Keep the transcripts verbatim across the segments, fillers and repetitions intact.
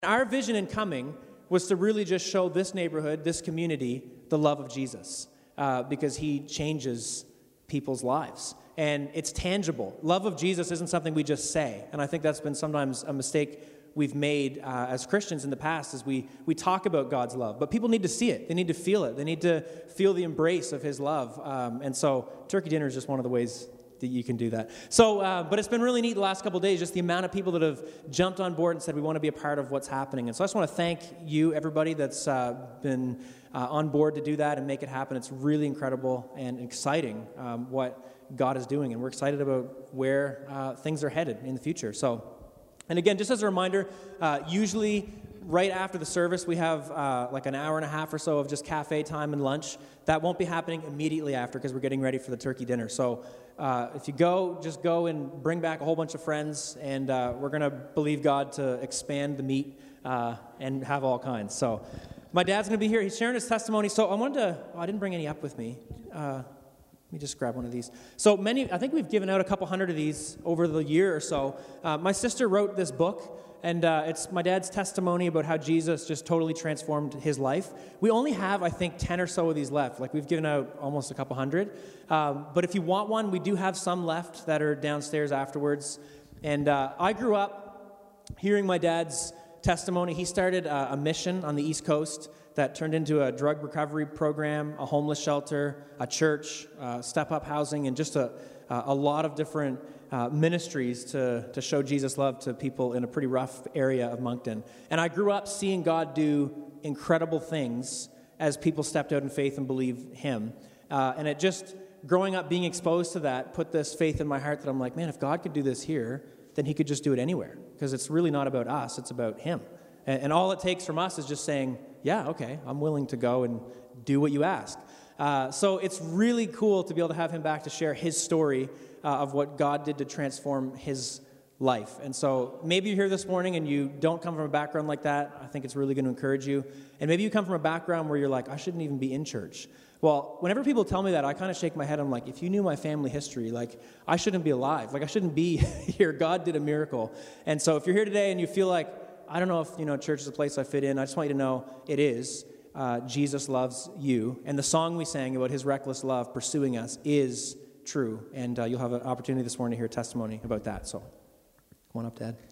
Our vision in coming was to really just show this neighborhood, this community, the love of Jesus, uh, because he changes people's lives. And it's tangible. Love of Jesus isn't something we just say. And I think that's been sometimes a mistake we've made uh, as Christians in the past, is we, we talk about God's love. But people need to see it. They need to feel it. They need to feel the embrace of his love. Um, and so turkey dinner is just one of the ways that you can do that. So, uh, but it's been really neat the last couple of days, just the amount of people that have jumped on board and said, we want to be a part of what's happening. And so I just want to thank you, everybody that's uh, been uh, on board to do that and make it happen. It's really incredible and exciting um, what God is doing. And we're excited about where uh, things are headed in the future. So, and again, just as a reminder, uh, usually right after the service, we have uh, like an hour and a half or so of just cafe time and lunch. That won't be happening immediately after because we're getting ready for the turkey dinner. So uh, if you go, just go and bring back a whole bunch of friends, and uh, we're going to believe God to expand the meat uh, and have all kinds. So my dad's going to be here. He's sharing his testimony. So I wanted to, oh, I didn't bring any up with me. Uh, Let me just grab one of these. So many, I think we've given out a couple hundred of these over the year or so. Uh, my sister wrote this book, and uh, it's my dad's testimony about how Jesus just totally transformed his life. We only have, I think, ten or so of these left. Like, we've given out almost a couple hundred. Um, but if you want one, we do have some left that are downstairs afterwards. And uh, I grew up hearing my dad's testimony. He started uh, a mission on the East Coast that turned into a drug recovery program, a homeless shelter, a church, uh, step-up housing, and just a, a lot of different uh, ministries to, to show Jesus' love to people in a pretty rough area of Moncton. And I grew up seeing God do incredible things as people stepped out in faith and believed him. Uh, and it just, growing up, being exposed to that, put this faith in my heart that I'm like, man, if God could do this here, then he could just do it anywhere. Because it's really not about us, it's about him. And, and all it takes from us is just saying, yeah, okay, I'm willing to go and do what you ask. Uh, so it's really cool to be able to have him back to share his story uh, of what God did to transform his life. And so maybe you're here this morning and you don't come from a background like that. I think it's really going to encourage you. And maybe you come from a background where you're like, I shouldn't even be in church. Well, whenever people tell me that, I kind of shake my head. I'm like, if you knew my family history, like, I shouldn't be alive. Like, I shouldn't be here. God did a miracle. And so if you're here today and you feel like, I don't know if, you know, church is a place I fit in, I just want you to know it is. Uh, Jesus loves you. And the song we sang about his reckless love pursuing us is true. And uh, you'll have an opportunity this morning to hear testimony about that. So, come on up, Dad.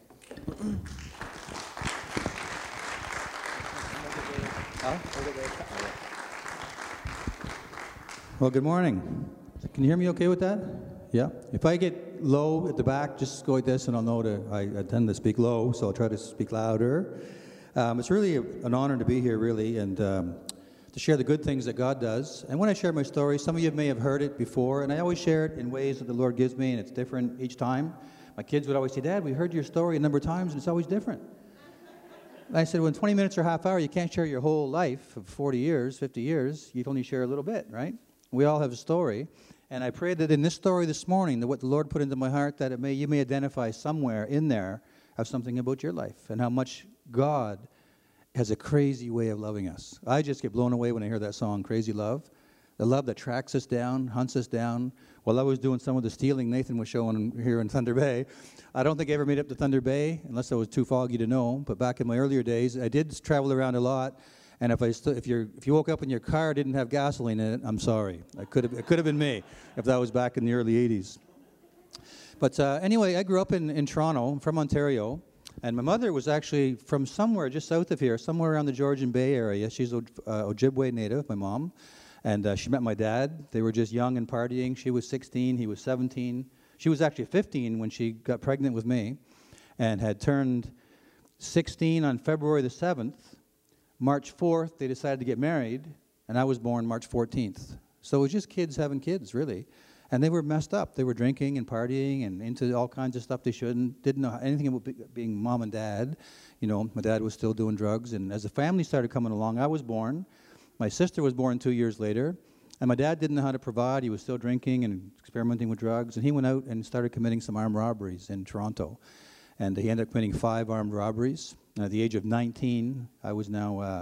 Well, good morning. Can you hear me okay with that? Yeah? If I get low at the back, just go like this, and I'll know to, I, I tend to speak low, so I'll try to speak louder. Um, it's really a, an honor to be here, really, and um, to share the good things that God does. And when I share my story, some of you may have heard it before, and I always share it in ways that the Lord gives me, and it's different each time. My kids would always say, Dad, we heard your story a number of times, and it's always different. And I said, well, in twenty minutes or half hour, you can't share your whole life of forty years, fifty years. You can only share a little bit, right? We all have a story. And I pray that in this story this morning, that what the Lord put into my heart, that it may you may identify somewhere in there of something about your life and how much God has a crazy way of loving us. I just get blown away when I hear that song, Crazy Love. The love that tracks us down, hunts us down. While I was doing some of the stealing Nathan was showing here in Thunder Bay, I don't think I ever made it up to Thunder Bay, unless I was too foggy to know. But back in my earlier days, I did travel around a lot. And if I st- if you if you woke up and your car didn't have gasoline in it, I'm sorry. It could have it could have been me if that was back in the early eighties. But uh, anyway, I grew up in, in Toronto. I'm from Ontario, and my mother was actually from somewhere just south of here, somewhere around the Georgian Bay area. She's uh, Ojibwe native, my mom, and uh, she met my dad. They were just young and partying. She was sixteen, he was seventeen. She was actually fifteen when she got pregnant with me, and had turned sixteen on February the seventh. March fourth, they decided to get married, and I was born March fourteenth. So it was just kids having kids, really. And they were messed up. They were drinking and partying and into all kinds of stuff they shouldn't. Didn't know anything about be- being mom and dad. You know, my dad was still doing drugs. And as the family started coming along, I was born. My sister was born two years later. And my dad didn't know how to provide. He was still drinking and experimenting with drugs. And he went out and started committing some armed robberies in Toronto. And he ended up committing five armed robberies. And at the age of nineteen, I was now uh,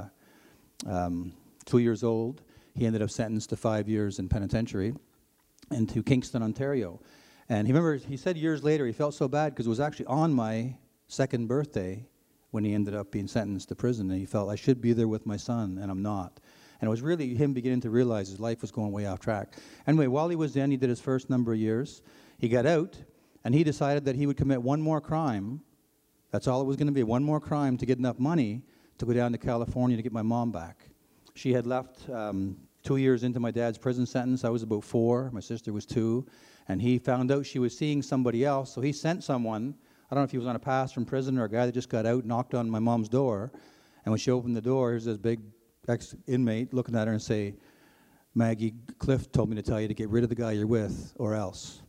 um, two years old. He ended up sentenced to five years in penitentiary and to Kingston, Ontario. And he remember he said years later he felt so bad because it was actually on my second birthday when he ended up being sentenced to prison, and he felt, I should be there with my son, and I'm not. And it was really him beginning to realize his life was going way off track. Anyway, while he was in, he did his first number of years. He got out, and he decided that he would commit one more crime. That's all it was going to be, one more crime to get enough money to go down to California to get my mom back. She had left um, two years into my dad's prison sentence. I was about four. My sister was two. And he found out she was seeing somebody else, so he sent someone. I don't know if he was on a pass from prison or a guy that just got out, knocked on my mom's door. And when she opened the door, here's this big ex-inmate looking at her and say, Maggie, Cliff told me to tell you to get rid of the guy you're with or else.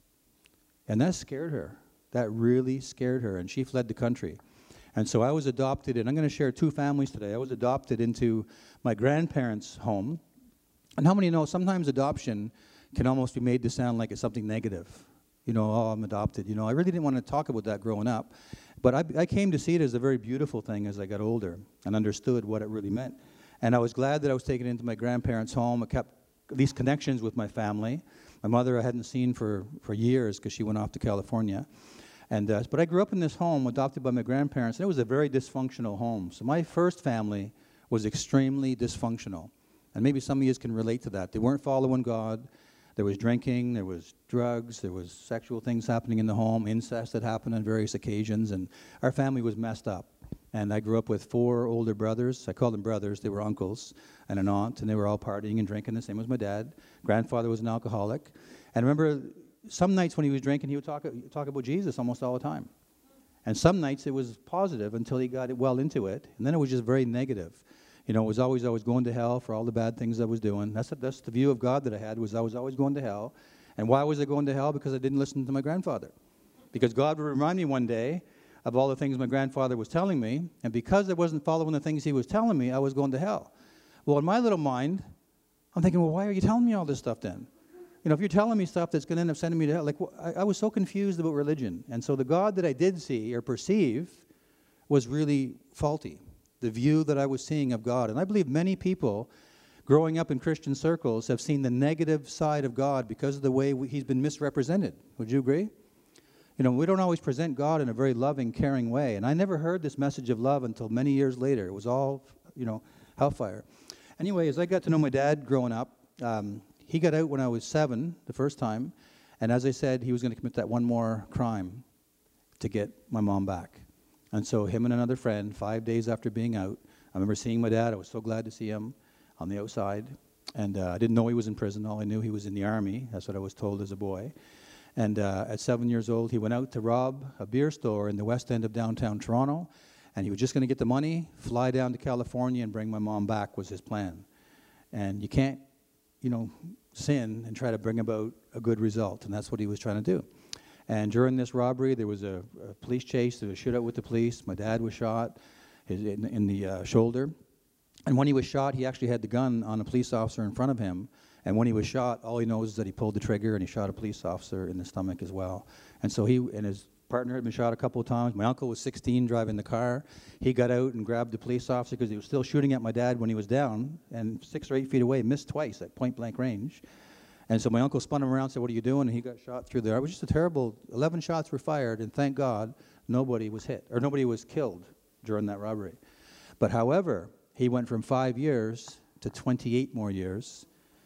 And that scared her. That really scared her, and she fled the country. And so I was adopted, and I'm going to share two families today. I was adopted into my grandparents' home. And how many know sometimes adoption can almost be made to sound like it's something negative? You know, oh, I'm adopted. You know, I really didn't want to talk about that growing up. But I, I came to see it as a very beautiful thing as I got older and understood what it really meant. And I was glad that I was taken into my grandparents' home. I kept these connections with my family. My mother I hadn't seen for, for years because she went off to California. And, uh, but I grew up in this home adopted by my grandparents, and it was a very dysfunctional home. So my first family was extremely dysfunctional. And maybe some of you can relate to that. They weren't following God. There was drinking, there was drugs, there was sexual things happening in the home, incest that happened on various occasions, and our family was messed up. And I grew up with four older brothers. I called them brothers. They were uncles and an aunt, and they were all partying and drinking, the same as my dad. Grandfather was an alcoholic. And I remember some nights when he was drinking, he would talk, talk about Jesus almost all the time. And some nights it was positive until he got it well into it, and then it was just very negative. You know, it was always, I was going to hell for all the bad things I was doing. That's, a, that's the view of God that I had, was I was always going to hell. And why was I going to hell? Because I didn't listen to my grandfather. Because God would remind me one day of all the things my grandfather was telling me, and because I wasn't following the things he was telling me, I was going to hell. Well, in my little mind, I'm thinking, well, why are you telling me all this stuff then? You know, if you're telling me stuff that's going to end up sending me to hell, like, well, I, I was so confused about religion. And so the God that I did see or perceive was really faulty, the view that I was seeing of God. And I believe many people growing up in Christian circles have seen the negative side of God because of the way we, he's been misrepresented. Would you agree? You know, we don't always present God in a very loving, caring way. And I never heard this message of love until many years later. It was all, you know, hellfire. Anyway, as I got to know my dad growing up, um, he got out when I was seven the first time. And as I said, he was going to commit that one more crime to get my mom back. And so him and another friend, five days after being out, I remember seeing my dad. I was so glad to see him on the outside. And uh, I didn't know he was in prison. All I knew he was in the army. That's what I was told as a boy. And uh, at seven years old, he went out to rob a beer store in the west end of downtown Toronto. And he was just going to get the money, fly down to California, and bring my mom back was his plan. And you can't, you know, sin and try to bring about a good result. And that's what he was trying to do. And during this robbery, there was a, a police chase. There was a shootout with the police. My dad was shot his, in, in the uh, shoulder. And when he was shot, he actually had the gun on a police officer in front of him. And when he was shot, all he knows is that he pulled the trigger and he shot a police officer in the stomach as well. And so he and his partner had been shot a couple of times. My uncle was sixteen driving the car. He got out and grabbed the police officer because he was still shooting at my dad when he was down and six or eight feet away, missed twice at point blank range. And so my uncle spun him around and said, "What are you doing?" And he got shot through there. It was just a terrible, eleven shots were fired, and thank God nobody was hit, or nobody was killed during that robbery. But however, he went from five years to twenty-eight more years,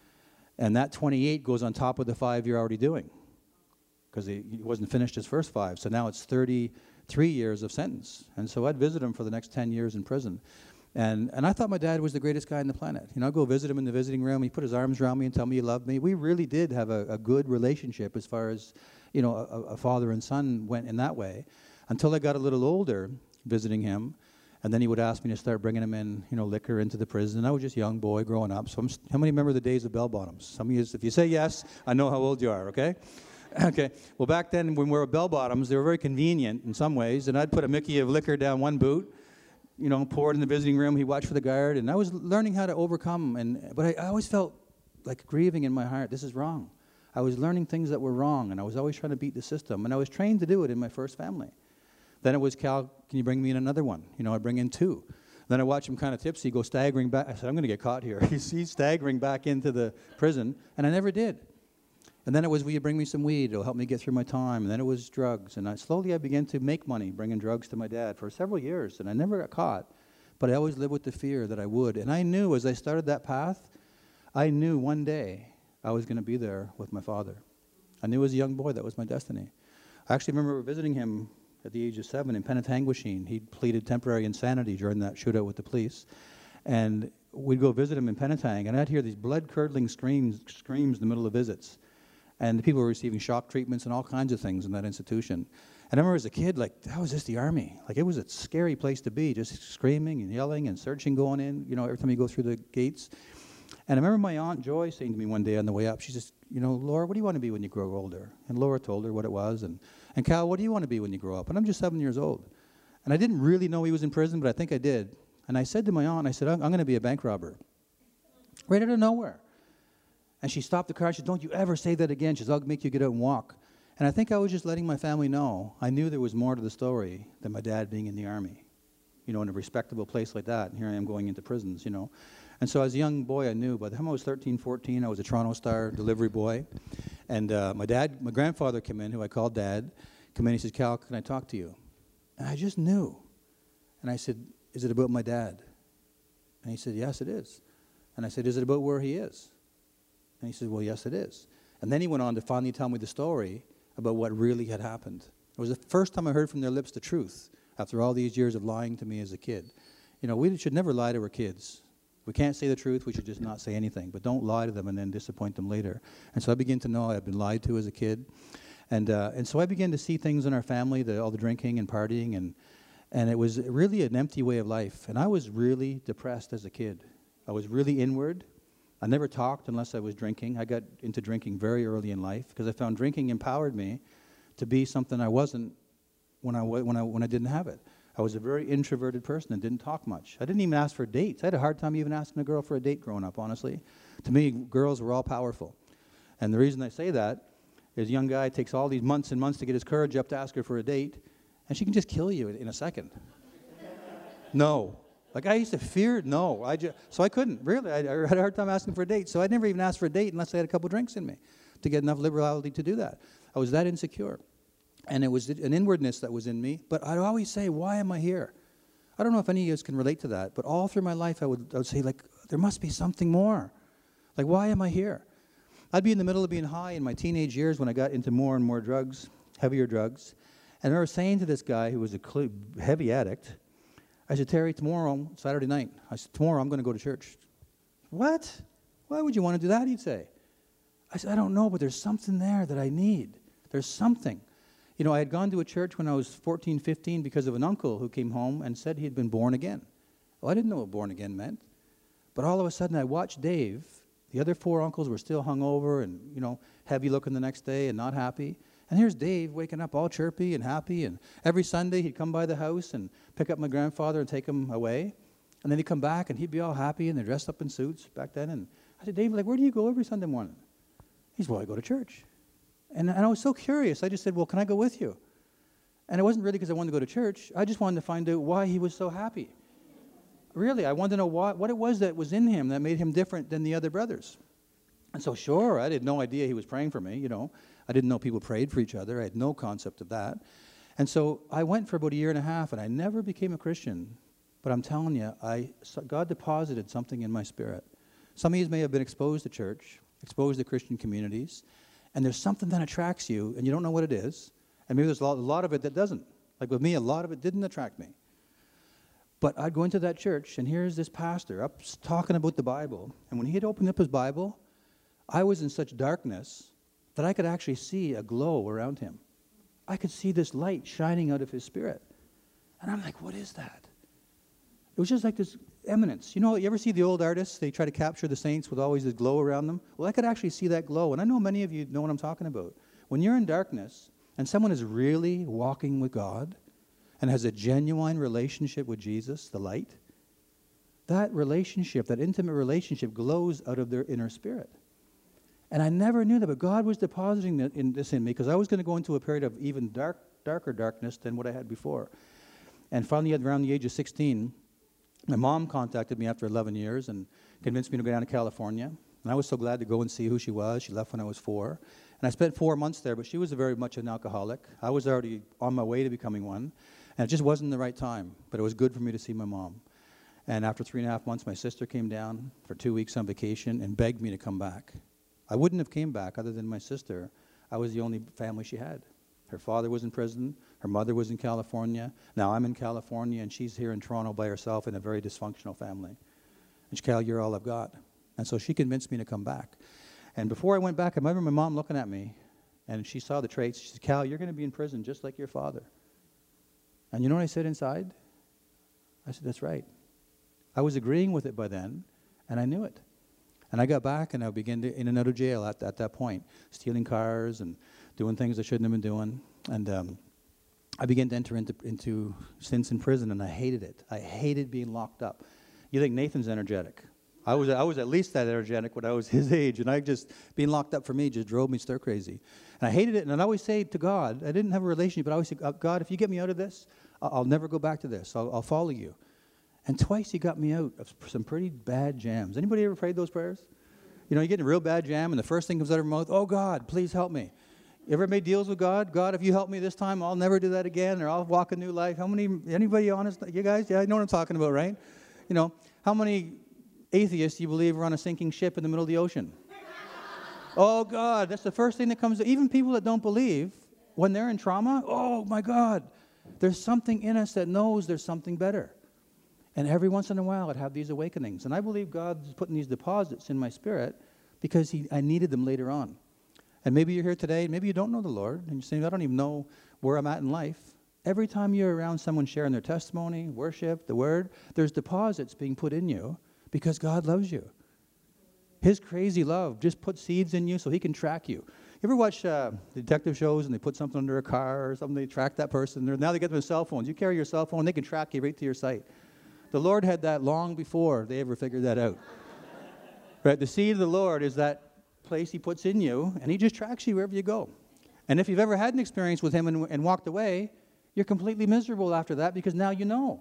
and that twenty-eight goes on top of the five you're already doing, because he, he wasn't finished his first five. So now it's thirty-three years of sentence. And so I'd visit him for the next ten years in prison. And and I thought my dad was the greatest guy on the planet. You know, I'd go visit him in the visiting room. He'd put his arms around me and tell me he loved me. We really did have a, a good relationship as far as, you know, a, a father and son went in that way. Until I got a little older visiting him. And then he would ask me to start bringing him in, you know, liquor into the prison. And I was just a young boy growing up. So I'm, how many remember the days of bell bottoms? Some of you, if you say yes, I know how old you are, okay? Okay. Well, back then when we were bell bottoms, they were very convenient in some ways. And I'd put a Mickey of liquor down one boot, you know, pour it in the visiting room. He'd watch for the guard. And I was learning how to overcome. And But I, I always felt like grieving in my heart. This is wrong. I was learning things that were wrong. And I was always trying to beat the system. And I was trained to do it in my first family. Then it was, "Cal, can you bring me in another one?" You know, I'd bring in two. Then I watch him kind of tipsy, go staggering back. I said, "I'm going to get caught here." he's, he's staggering back into the prison. And I never did. And then it was, will you bring me some weed? It'll help me get through my time. And then it was drugs. And I, slowly I began to make money bringing drugs to my dad for several years. And I never got caught. But I always lived with the fear that I would. And I knew as I started that path, I knew one day I was going to be there with my father. I knew as a young boy that was my destiny. I actually remember visiting him at the age of seven in Penetanguishene. He pleaded temporary insanity during that shootout with the police. And we'd go visit him in Penetang, and I'd hear these blood-curdling screams, screams in the middle of visits. And the people were receiving shock treatments and all kinds of things in that institution. And I remember as a kid, like, that was just the army. Like, it was a scary place to be, just screaming and yelling and searching going in, you know, every time you go through the gates. And I remember my Aunt Joy saying to me one day on the way up, she says, you know, Laura, what do you want to be when you grow older? And Laura told her what it was. And, and Cal, what do you want to be when you grow up? And I'm just seven years old. And I didn't really know he was in prison, but I think I did. And I said to my aunt, I said, I'm, I'm going to be a bank robber. Right out of nowhere. And she stopped the car. She said, don't you ever say that again. She said, I'll make you get out and walk. And I think I was just letting my family know. I knew there was more to the story than my dad being in the army, you know, in a respectable place like that. And here I am going into prisons, you know. And so as a young boy, I knew. By the time I was thirteen, fourteen, I was a Toronto Star delivery boy. And uh, my dad, my grandfather came in, who I called Dad, came in. He says, Cal, can I talk to you? And I just knew. And I said, is it about my dad? And he said, yes, it is. And I said, is it about where he is? And he said, well, yes, it is. And then he went on to finally tell me the story about what really had happened. It was the first time I heard from their lips the truth after all these years of lying to me as a kid. You know, we should never lie to our kids. We can't say the truth. We should just not say anything. But don't lie to them and then disappoint them later. And so I began to know I had been lied to as a kid. And uh, and so I began to see things in our family, the, all the drinking and partying, and and it was really an empty way of life. And I was really depressed as a kid. I was really inward. I never talked unless I was drinking. I got into drinking very early in life because I found drinking empowered me to be something I wasn't when I, when I, when I didn't have it. I was a very introverted person and didn't talk much. I didn't even ask for dates. I had a hard time even asking a girl for a date growing up, honestly. To me, girls were all powerful. And the reason I say that is a young guy takes all these months and months to get his courage up to ask her for a date, and she can just kill you in a second. No. Like, I used to fear, no. I just, so I couldn't, really. I, I had a hard time asking for a date. So I never even asked for a date unless I had a couple drinks in me to get enough liberality to do that. I was that insecure. And it was an inwardness that was in me. But I'd always say, why am I here? I don't know if any of you guys can relate to that. But all through my life, I would, I would say, like, there must be something more. Like, why am I here? I'd be in the middle of being high in my teenage years when I got into more and more drugs, heavier drugs. And I was saying to this guy who was a cl- heavy addict, I said, Terry, tomorrow, Saturday night, I said, tomorrow I'm going to go to church. What? Why would you want to do that, he'd say. I said, I don't know, but there's something there that I need. There's something. You know, I had gone to a church when I was fourteen, fifteen because of an uncle who came home and said he had been born again. Well, I didn't know what born again meant. But all of a sudden I watched Dave. The other four uncles were still hungover and, you know, heavy looking the next day and not happy. And here's Dave waking up all chirpy and happy. And every Sunday he'd come by the house and pick up my grandfather and take him away. And then he'd come back and he'd be all happy and they're dressed up in suits back then. And I said, Dave, like, where do you go every Sunday morning? He said, well, I go to church. And, and I was so curious. I just said, well, can I go with you? And it wasn't really because I wanted to go to church. I just wanted to find out why he was so happy. Really, I wanted to know what, what it was that was in him that made him different than the other brothers. And so, sure, I had no idea he was praying for me, you know. I didn't know people prayed for each other. I had no concept of that. And so I went for about a year and a half, and I never became a Christian. But I'm telling you, I, God deposited something in my spirit. Some of you may have been exposed to church, exposed to Christian communities, and there's something that attracts you, and you don't know what it is. And maybe there's a lot, a lot of it that doesn't. Like with me, a lot of it didn't attract me. But I'd go into that church, and here's this pastor up talking about the Bible. And when he had opened up his Bible, I was in such darkness that I could actually see a glow around him. I could see this light shining out of his spirit. And I'm like, what is that? It was just like this eminence. You know, you ever see the old artists? They try to capture the saints with always this glow around them. Well, I could actually see that glow. And I know many of you know what I'm talking about. When you're in darkness and someone is really walking with God and has a genuine relationship with Jesus, the light, that relationship, that intimate relationship glows out of their inner spirit. And I never knew that, but God was depositing that in this in me because I was going to go into a period of even dark, darker darkness than what I had before. And finally, around the age of sixteen, my mom contacted me after eleven years and convinced me to go down to California. And I was so glad to go and see who she was. She left when I was four. And I spent four months there, but she was very much an alcoholic. I was already on my way to becoming one, and it just wasn't the right time. But it was good for me to see my mom. And after three and a half months, my sister came down for two weeks on vacation and begged me to come back. I wouldn't have came back other than my sister. I was the only family she had. Her father was in prison. Her mother was in California. Now I'm in California, and she's here in Toronto by herself in a very dysfunctional family. And she, Cal, you're all I've got. And so she convinced me to come back. And before I went back, I remember my mom looking at me, and she saw the traits. She said, Cal, you're going to be in prison just like your father. And you know what I said inside? I said, that's right. I was agreeing with it by then, and I knew it. And I got back, and I began to in and out of jail at, at that point, stealing cars and doing things I shouldn't have been doing. And um, I began to enter into, into stints in prison, and I hated it. I hated being locked up. You think Nathan's energetic. I was I was at least that energetic when I was his age, and I just, being locked up for me just drove me stir crazy. And I hated it, and I'd always say to God, I didn't have a relationship, but I always say, God, if you get me out of this, I'll never go back to this. I'll, I'll follow you. And twice he got me out of some pretty bad jams. Anybody ever prayed those prayers? You know, you get in a real bad jam, and the first thing comes out of your mouth, oh, God, please help me. You ever made deals with God? God, if you help me this time, I'll never do that again, or I'll walk a new life. How many, anybody honest? You guys, yeah, I know what I'm talking about, right? You know, how many atheists do you believe are on a sinking ship in the middle of the ocean? Oh, God, that's the first thing that comes to, even people that don't believe, when they're in trauma, oh, my God, there's something in us that knows there's something better. And every once in a while, I'd have these awakenings. And I believe God's putting these deposits in my spirit because he, I needed them later on. And maybe you're here today, and maybe you don't know the Lord, and you're saying, I don't even know where I'm at in life. Every time you're around someone sharing their testimony, worship, the word, there's deposits being put in you because God loves you. His crazy love just puts seeds in you so he can track you. You ever watch uh, detective shows and they put something under a car or something, they track that person? They're, now they get them cell phones. You carry your cell phone, they can track you right to your site. The Lord had that long before they ever figured that out. Right? The seed of the Lord is that place he puts in you, and he just tracks you wherever you go. And if you've ever had an experience with him and, and walked away, you're completely miserable after that because now you know.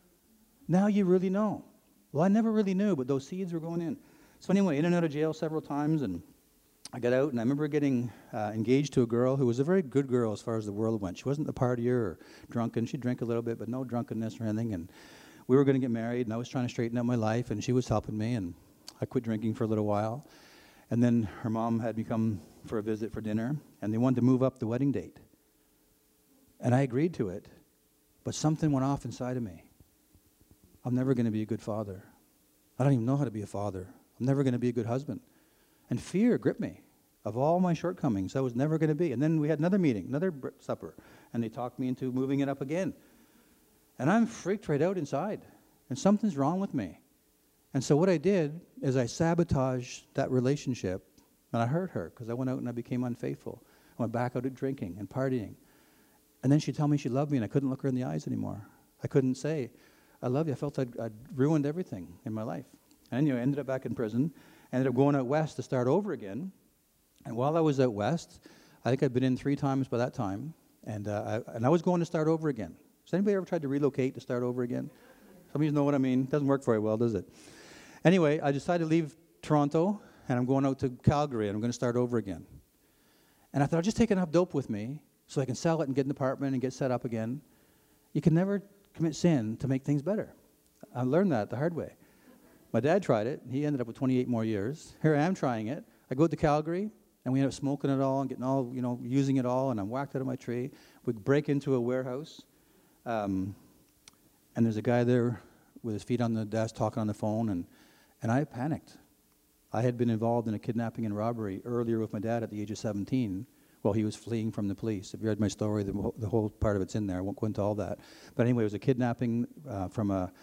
Now you really know. Well, I never really knew, but those seeds were going in. So anyway, in and out of jail several times, and I got out, and I remember getting uh, engaged to a girl who was a very good girl as far as the world went. She wasn't a partier or drunken. She'd drink a little bit, but no drunkenness or anything. And we were going to get married, and I was trying to straighten out my life, and she was helping me, and I quit drinking for a little while. And then her mom had me come for a visit for dinner, and they wanted to move up the wedding date. And I agreed to it, but something went off inside of me. I'm never going to be a good father. I don't even know how to be a father. I'm never going to be a good husband. And fear gripped me of all my shortcomings. I was never going to be. And then we had another meeting, another br- supper, and they talked me into moving it up again. And I'm freaked right out inside, and something's wrong with me. And so what I did is I sabotaged that relationship, and I hurt her because I went out and I became unfaithful. I went back out at drinking and partying. And then she'd tell me she loved me, and I couldn't look her in the eyes anymore. I couldn't say, I love you. I felt I'd, I'd ruined everything in my life. And anyway, I ended up back in prison. I ended up going out west to start over again. And while I was out west, I think I'd been in three times by that time, and, uh, I, and I was going to start over again. Has anybody ever tried to relocate to start over again? Some of you know what I mean. It doesn't work very well, does it? Anyway, I decided to leave Toronto, and I'm going out to Calgary, and I'm going to start over again. And I thought, I'll just take enough dope with me so I can sell it and get an apartment and get set up again. You can never commit sin to make things better. I learned that the hard way. My dad tried it. He ended up with twenty-eight more years. Here I am trying it. I go to Calgary, and we end up smoking it all and getting all, you know, using it all, and I'm whacked out of my tree. We break into a warehouse, um, and there's a guy there with his feet on the desk talking on the phone, and, and I panicked. I had been involved in a kidnapping and robbery earlier with my dad at the age of seventeen while he was fleeing from the police. If you read my story, the, whole- the whole part of it's in there. I won't go into all that. But anyway, it was a kidnapping uh, from a,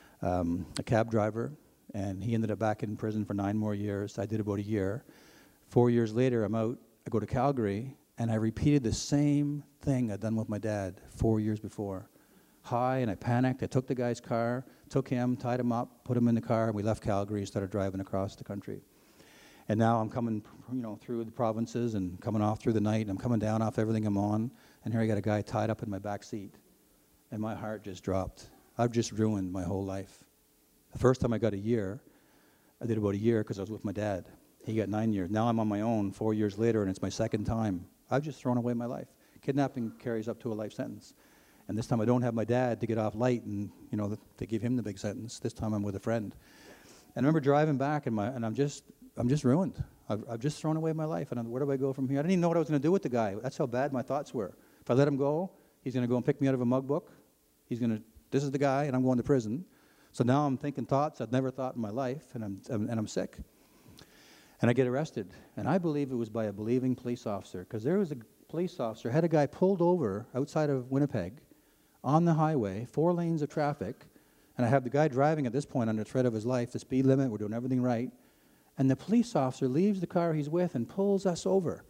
um, a cab driver, and he ended up back in prison for nine more years. I did about a year. Four years later, I'm out. I go to Calgary, and I repeated the same thing I'd done with my dad four years before. High, and I panicked. I took the guy's car, took him, tied him up, put him in the car, and we left Calgary and started driving across the country. And now I'm coming, you know, through the provinces and coming off through the night, and I'm coming down off everything I'm on, and here I got a guy tied up in my back seat, and my heart just dropped. I've just ruined my whole life. The first time I got a year, I did about a year because I was with my dad. He got nine years. Now I'm on my own four years later, and it's my second time. I've just thrown away my life. Kidnapping carries up to a life sentence. And this time I don't have my dad to get off light and, you know, to give him the big sentence. This time I'm with a friend. And I remember driving back, and, my, and I'm just I'm just ruined. I've, I've just thrown away my life, and I'm, where do I go from here? I didn't even know what I was going to do with the guy. That's how bad my thoughts were. If I let him go, he's going to go and pick me out of a mug book. He's going to, this is the guy, and I'm going to prison. So now I'm thinking thoughts I've never thought in my life, and I'm, I'm and I'm sick. And I get arrested. And I believe it was by a believing police officer, because there was a police officer, had a guy pulled over outside of Winnipeg on the highway, four lanes of traffic, and I have the guy driving at this point under threat of his life, the speed limit, we're doing everything right, and the police officer leaves the car he's with and pulls us over.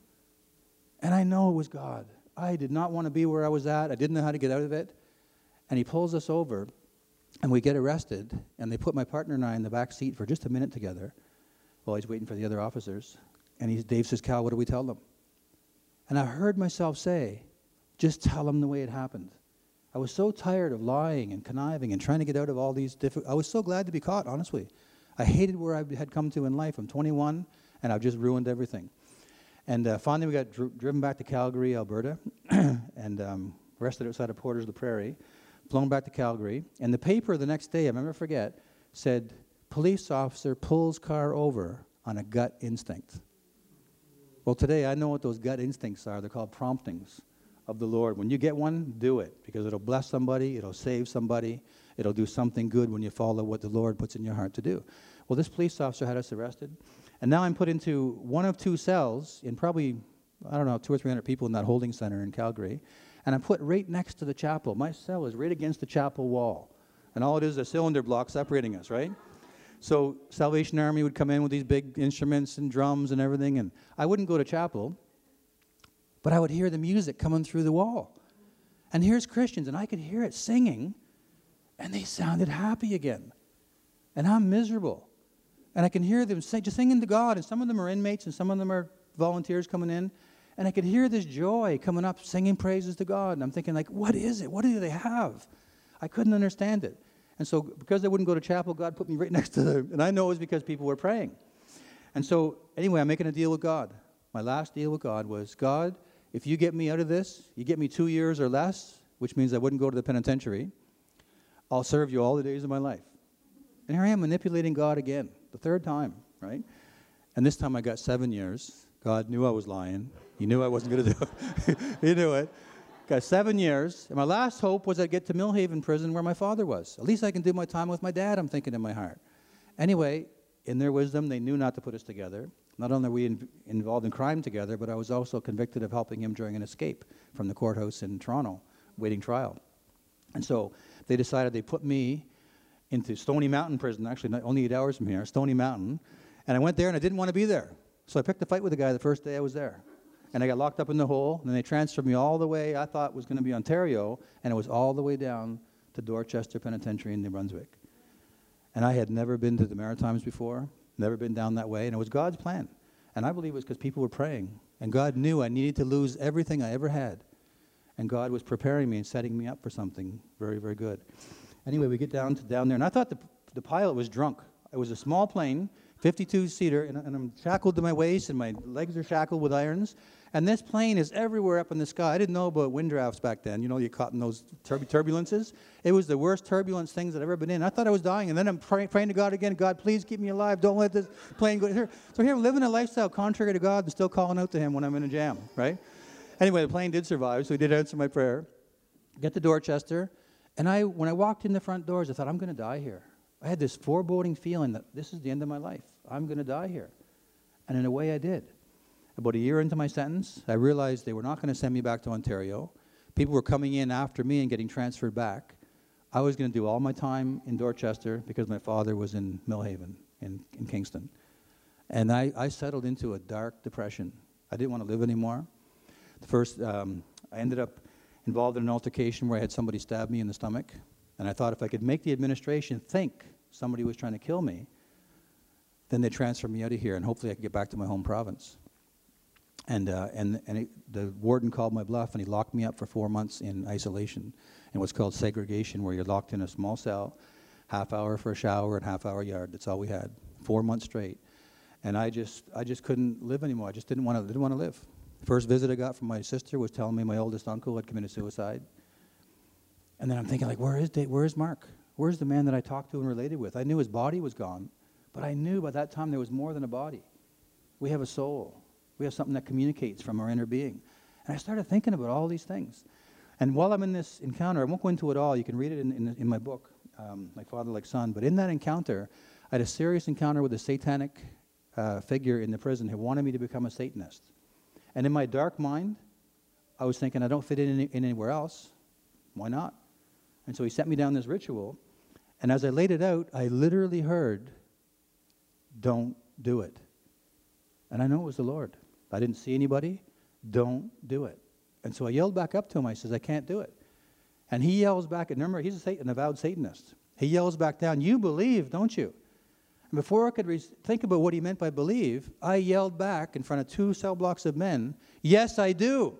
And I know it was God. I did not want to be where I was at. I didn't know how to get out of it. And he pulls us over, and we get arrested, and they put my partner and I in the back seat for just a minute together while he's waiting for the other officers. And he's, Dave says, Cal, what do we tell them? And I heard myself say, just tell them the way it happened. I was so tired of lying and conniving and trying to get out of all these difficult... I was so glad to be caught, honestly. I hated where I had come to in life. I'm twenty-one, and I've just ruined everything. And uh, finally, we got dri- driven back to Calgary, Alberta, and um, arrested outside of Porters La Prairie, flown back to Calgary. And the paper the next day, I'll never forget, said, police officer pulls car over on a gut instinct. Well, today, I know what those gut instincts are. They're called promptings of the Lord. When you get one, do it, because it'll bless somebody, it'll save somebody, it'll do something good when you follow what the Lord puts in your heart to do. Well, this police officer had us arrested, and now I'm put into one of two cells in probably, I don't know, two or three hundred people in that holding center in Calgary, and I'm put right next to the chapel. My cell is right against the chapel wall, and all it is is a cylinder block separating us, right? So Salvation Army would come in with these big instruments and drums and everything, and I wouldn't go to chapel, but I would hear the music coming through the wall. And here's Christians, and I could hear it singing, and they sounded happy again. And I'm miserable. And I can hear them sing, just singing to God, and some of them are inmates, and some of them are volunteers coming in, and I could hear this joy coming up, singing praises to God, and I'm thinking, like, what is it? What do they have? I couldn't understand it. And so because I wouldn't go to chapel, God put me right next to them, and I know it was because people were praying. And so anyway, I'm making a deal with God. My last deal with God was, God, if you get me out of this, you get me two years or less, which means I wouldn't go to the penitentiary, I'll serve you all the days of my life. And here I am manipulating God again, the third time, right? And this time I got seven years. God knew I was lying. He knew I wasn't going to do it. He knew it. Got seven years. And my last hope was I'd get to Millhaven prison where my father was. At least I can do my time with my dad, I'm thinking in my heart. Anyway, in their wisdom, they knew not to put us together. Not only were we in, involved in crime together, but I was also convicted of helping him during an escape from the courthouse in Toronto, waiting trial. And so they decided they put me into Stony Mountain Prison, actually not, only eight hours from here, Stony Mountain. And I went there, and I didn't want to be there. So I picked a fight with the guy the first day I was there. And I got locked up in the hole, and then they transferred me all the way, I thought was going to be Ontario, and it was all the way down to Dorchester Penitentiary in New Brunswick. And I had never been to the Maritimes before, never been down that way, and it was God's plan. And I believe it was because people were praying. And God knew I needed to lose everything I ever had. And God was preparing me and setting me up for something very, very good. Anyway, we get down to down there, and I thought the, the pilot was drunk. It was a small plane, fifty-two seater, and, and I'm shackled to my waist, and my legs are shackled with irons. And this plane is everywhere up in the sky. I didn't know about wind drafts back then. You know, you caught in those turb- turbulences. It was the worst turbulence things I'd ever been in. I thought I was dying, and then I'm pray- praying to God again, God, please keep me alive. Don't let this plane go here. So here, I'm living a lifestyle contrary to God and still calling out to him when I'm in a jam, right? Anyway, the plane did survive, so he did answer my prayer. Get to Dorchester, and I, when I walked in the front doors, I thought, I'm going to die here. I had this foreboding feeling that this is the end of my life. I'm going to die here. And in a way, I did. About a year into my sentence, I realized they were not going to send me back to Ontario. People were coming in after me and getting transferred back. I was going to do all my time in Dorchester because my father was in Millhaven in, in Kingston. And I, I settled into a dark depression. I didn't want to live anymore. The first, um, I ended up involved in an altercation where I had somebody stab me in the stomach. And I thought if I could make the administration think somebody was trying to kill me, then they'd transfer me out of here and hopefully I could get back to my home province. And uh, and and it, the warden called my bluff, and he locked me up for four months in isolation, in what's called segregation, where you're locked in a small cell, half hour for a shower and half hour yard. That's all we had, four months straight. And I just, I just couldn't live anymore. I just didn't want to, didn't want to live. First visit I got from my sister was telling me my oldest uncle had committed suicide. And then I'm thinking, like, where is Dave? Where is Mark? Where's the man that I talked to and related with? I knew his body was gone, but I knew by that time there was more than a body. We have a soul. We have something that communicates from our inner being. And I started thinking about all these things. And while I'm in this encounter, I won't go into it all. You can read it in, in, in my book, um, Like Father, Like Son. But in that encounter, I had a serious encounter with a satanic uh, figure in the prison who wanted me to become a Satanist. And in my dark mind, I was thinking, I don't fit in, in anywhere else. Why not? And so he sent me down this ritual. And as I laid it out, I literally heard, don't do it. And I know it was the Lord. I didn't see anybody. Don't do it. And so I yelled back up to him. I says, I can't do it. And he yells back, and remember, he's a Satan, an avowed Satanist. He yells back down, you believe, don't you? And before I could re- think about what he meant by believe, I yelled back in front of two cell blocks of men, yes, I do.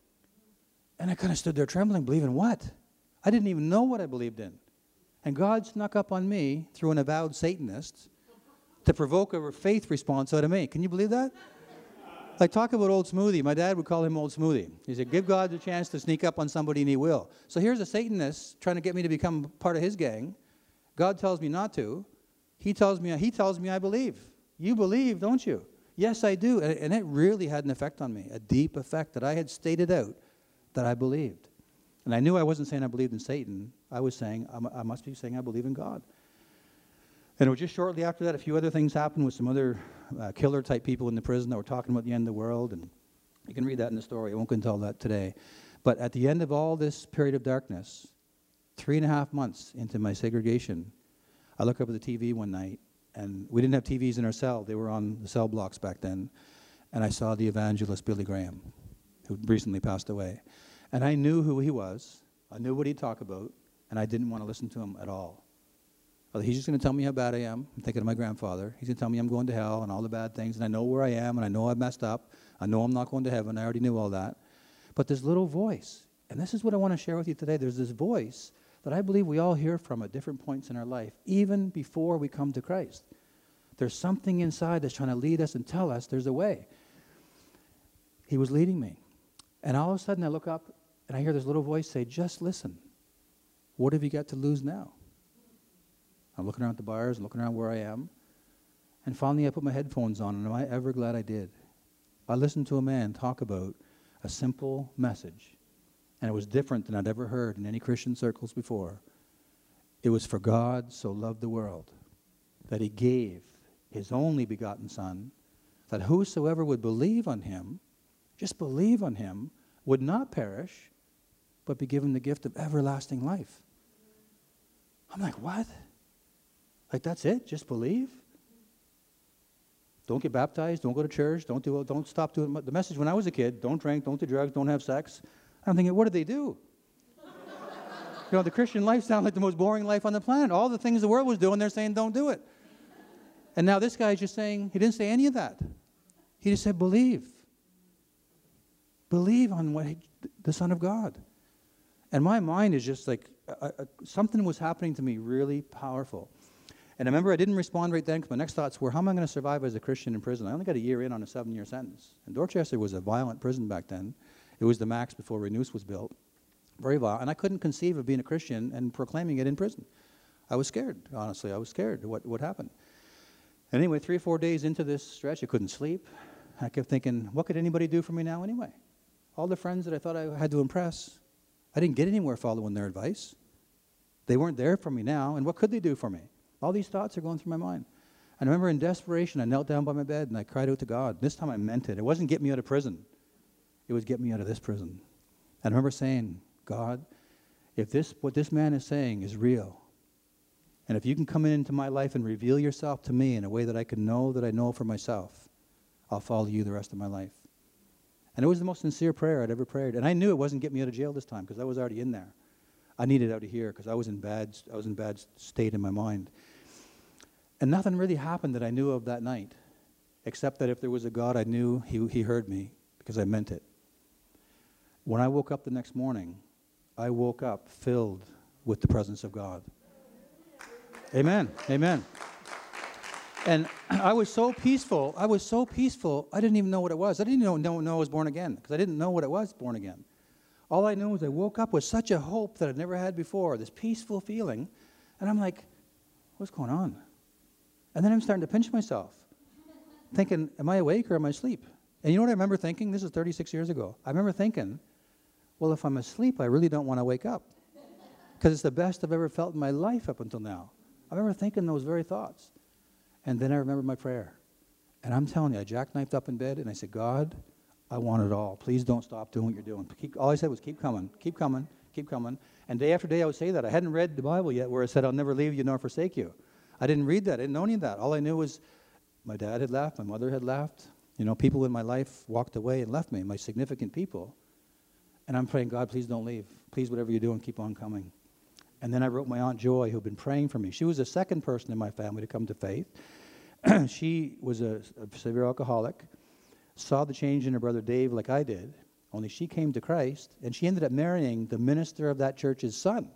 And I kind of stood there trembling, believing what? I didn't even know what I believed in. And God snuck up on me through an avowed Satanist to provoke a faith response out of me. Can you believe that? Like, talk about Old Smoothie. My dad would call him Old Smoothie. He said, give God the chance to sneak up on somebody, and he will. So here's a Satanist trying to get me to become part of his gang. God tells me not to. He tells me, he tells me I believe. You believe, don't you? Yes, I do. And, and it really had an effect on me, a deep effect that I had stated out that I believed. And I knew I wasn't saying I believed in Satan. I was saying, I must be saying I believe in God. And it was just shortly after that, a few other things happened with some other uh, killer-type people in the prison that were talking about the end of the world. And you can read that in the story. I won't go into all that today. But at the end of all this period of darkness, three and a half months into my segregation, I look up at the T V one night, and we didn't have T Vs in our cell. They were on the cell blocks back then. And I saw the evangelist Billy Graham, who recently passed away. And I knew who he was. I knew what he'd talk about, and I didn't want to listen to him at all. He's just going to tell me how bad I am. I'm thinking of my grandfather. He's going to tell me I'm going to hell and all the bad things, and I know where I am, and I know I've messed up. I know I'm not going to heaven. I already knew all that. But this little voice, and this is what I want to share with you today. There's this voice that I believe we all hear from at different points in our life, even before we come to Christ. There's something inside that's trying to lead us and tell us there's a way. He was leading me. And all of a sudden I look up, and I hear this little voice say, just listen. What have you got to lose now? I'm looking around at the bars, looking around where I am. And finally I put my headphones on, and am I ever glad I did? I listened to a man talk about a simple message. And it was different than I'd ever heard in any Christian circles before. It was, for God so loved the world that he gave his only begotten Son, that whosoever would believe on him, just believe on him, would not perish, but be given the gift of everlasting life. I'm like, what? Like, that's it? Just believe? Don't get baptized. Don't go to church. Don't do. Don't stop doing the message when I was a kid. Don't drink. Don't do drugs. Don't have sex. I'm thinking, what do they do? You know, the Christian life sounds like the most boring life on the planet. All the things the world was doing, they're saying don't do it. And now this guy's just saying, he didn't say any of that. He just said, believe. Believe on what he, the Son of God. And my mind is just like, uh, uh, something was happening to me really powerful. And I remember I didn't respond right then, because my next thoughts were, how am I going to survive as a Christian in prison? I only got a year in on a seven-year sentence. And Dorchester was a violent prison back then. It was the max before Renews was built. Very violent. And I couldn't conceive of being a Christian and proclaiming it in prison. I was scared, honestly. I was scared of what would happen. And anyway, three or four days into this stretch, I couldn't sleep. I kept thinking, what could anybody do for me now anyway? All the friends that I thought I had to impress, I didn't get anywhere following their advice. They weren't there for me now, and what could they do for me? All these thoughts are going through my mind. And I remember in desperation, I knelt down by my bed and I cried out to God. This time I meant it. It wasn't get me out of prison. It was get me out of this prison. And I remember saying, God, if this what this man is saying is real, and if you can come into my life and reveal yourself to me in a way that I can know that I know for myself, I'll follow you the rest of my life. And it was the most sincere prayer I'd ever prayed. And I knew it wasn't get me out of jail this time, because I was already in there. I needed out of here because I was in bad I was in bad state in my mind. And nothing really happened that I knew of that night, except that if there was a God, I knew he, he heard me, because I meant it. When I woke up the next morning, I woke up filled with the presence of God. Amen. Amen. And I was so peaceful. I was so peaceful, I didn't even know what it was. I didn't even know, know, know I was born again because I didn't know what it was, born again. All I knew was I woke up with such a hope that I'd never had before, this peaceful feeling. And I'm like, what's going on? And then I'm starting to pinch myself, thinking, am I awake or am I asleep? And you know what I remember thinking? This is thirty-six years ago. I remember thinking, well, if I'm asleep, I really don't want to wake up because it's the best I've ever felt in my life up until now. I remember thinking those very thoughts. And then I remembered my prayer. And I'm telling you, I jackknifed up in bed and I said, God, I want it all. Please don't stop doing what you're doing. Keep, all I said was keep coming, keep coming, keep coming. And day after day I would say that. I hadn't read the Bible yet where it said, I'll never leave you nor forsake you. I didn't read that. I didn't know any of that. All I knew was my dad had left, my mother had left. You know, people in my life walked away and left me, my significant people. And I'm praying, God, please don't leave. Please, whatever you're doing, keep on coming. And then I wrote my Aunt Joy, who'd been praying for me. She was the second person in my family to come to faith. She was a, a severe alcoholic, saw the change in her brother Dave like I did, only she came to Christ, and she ended up marrying the minister of that church's son.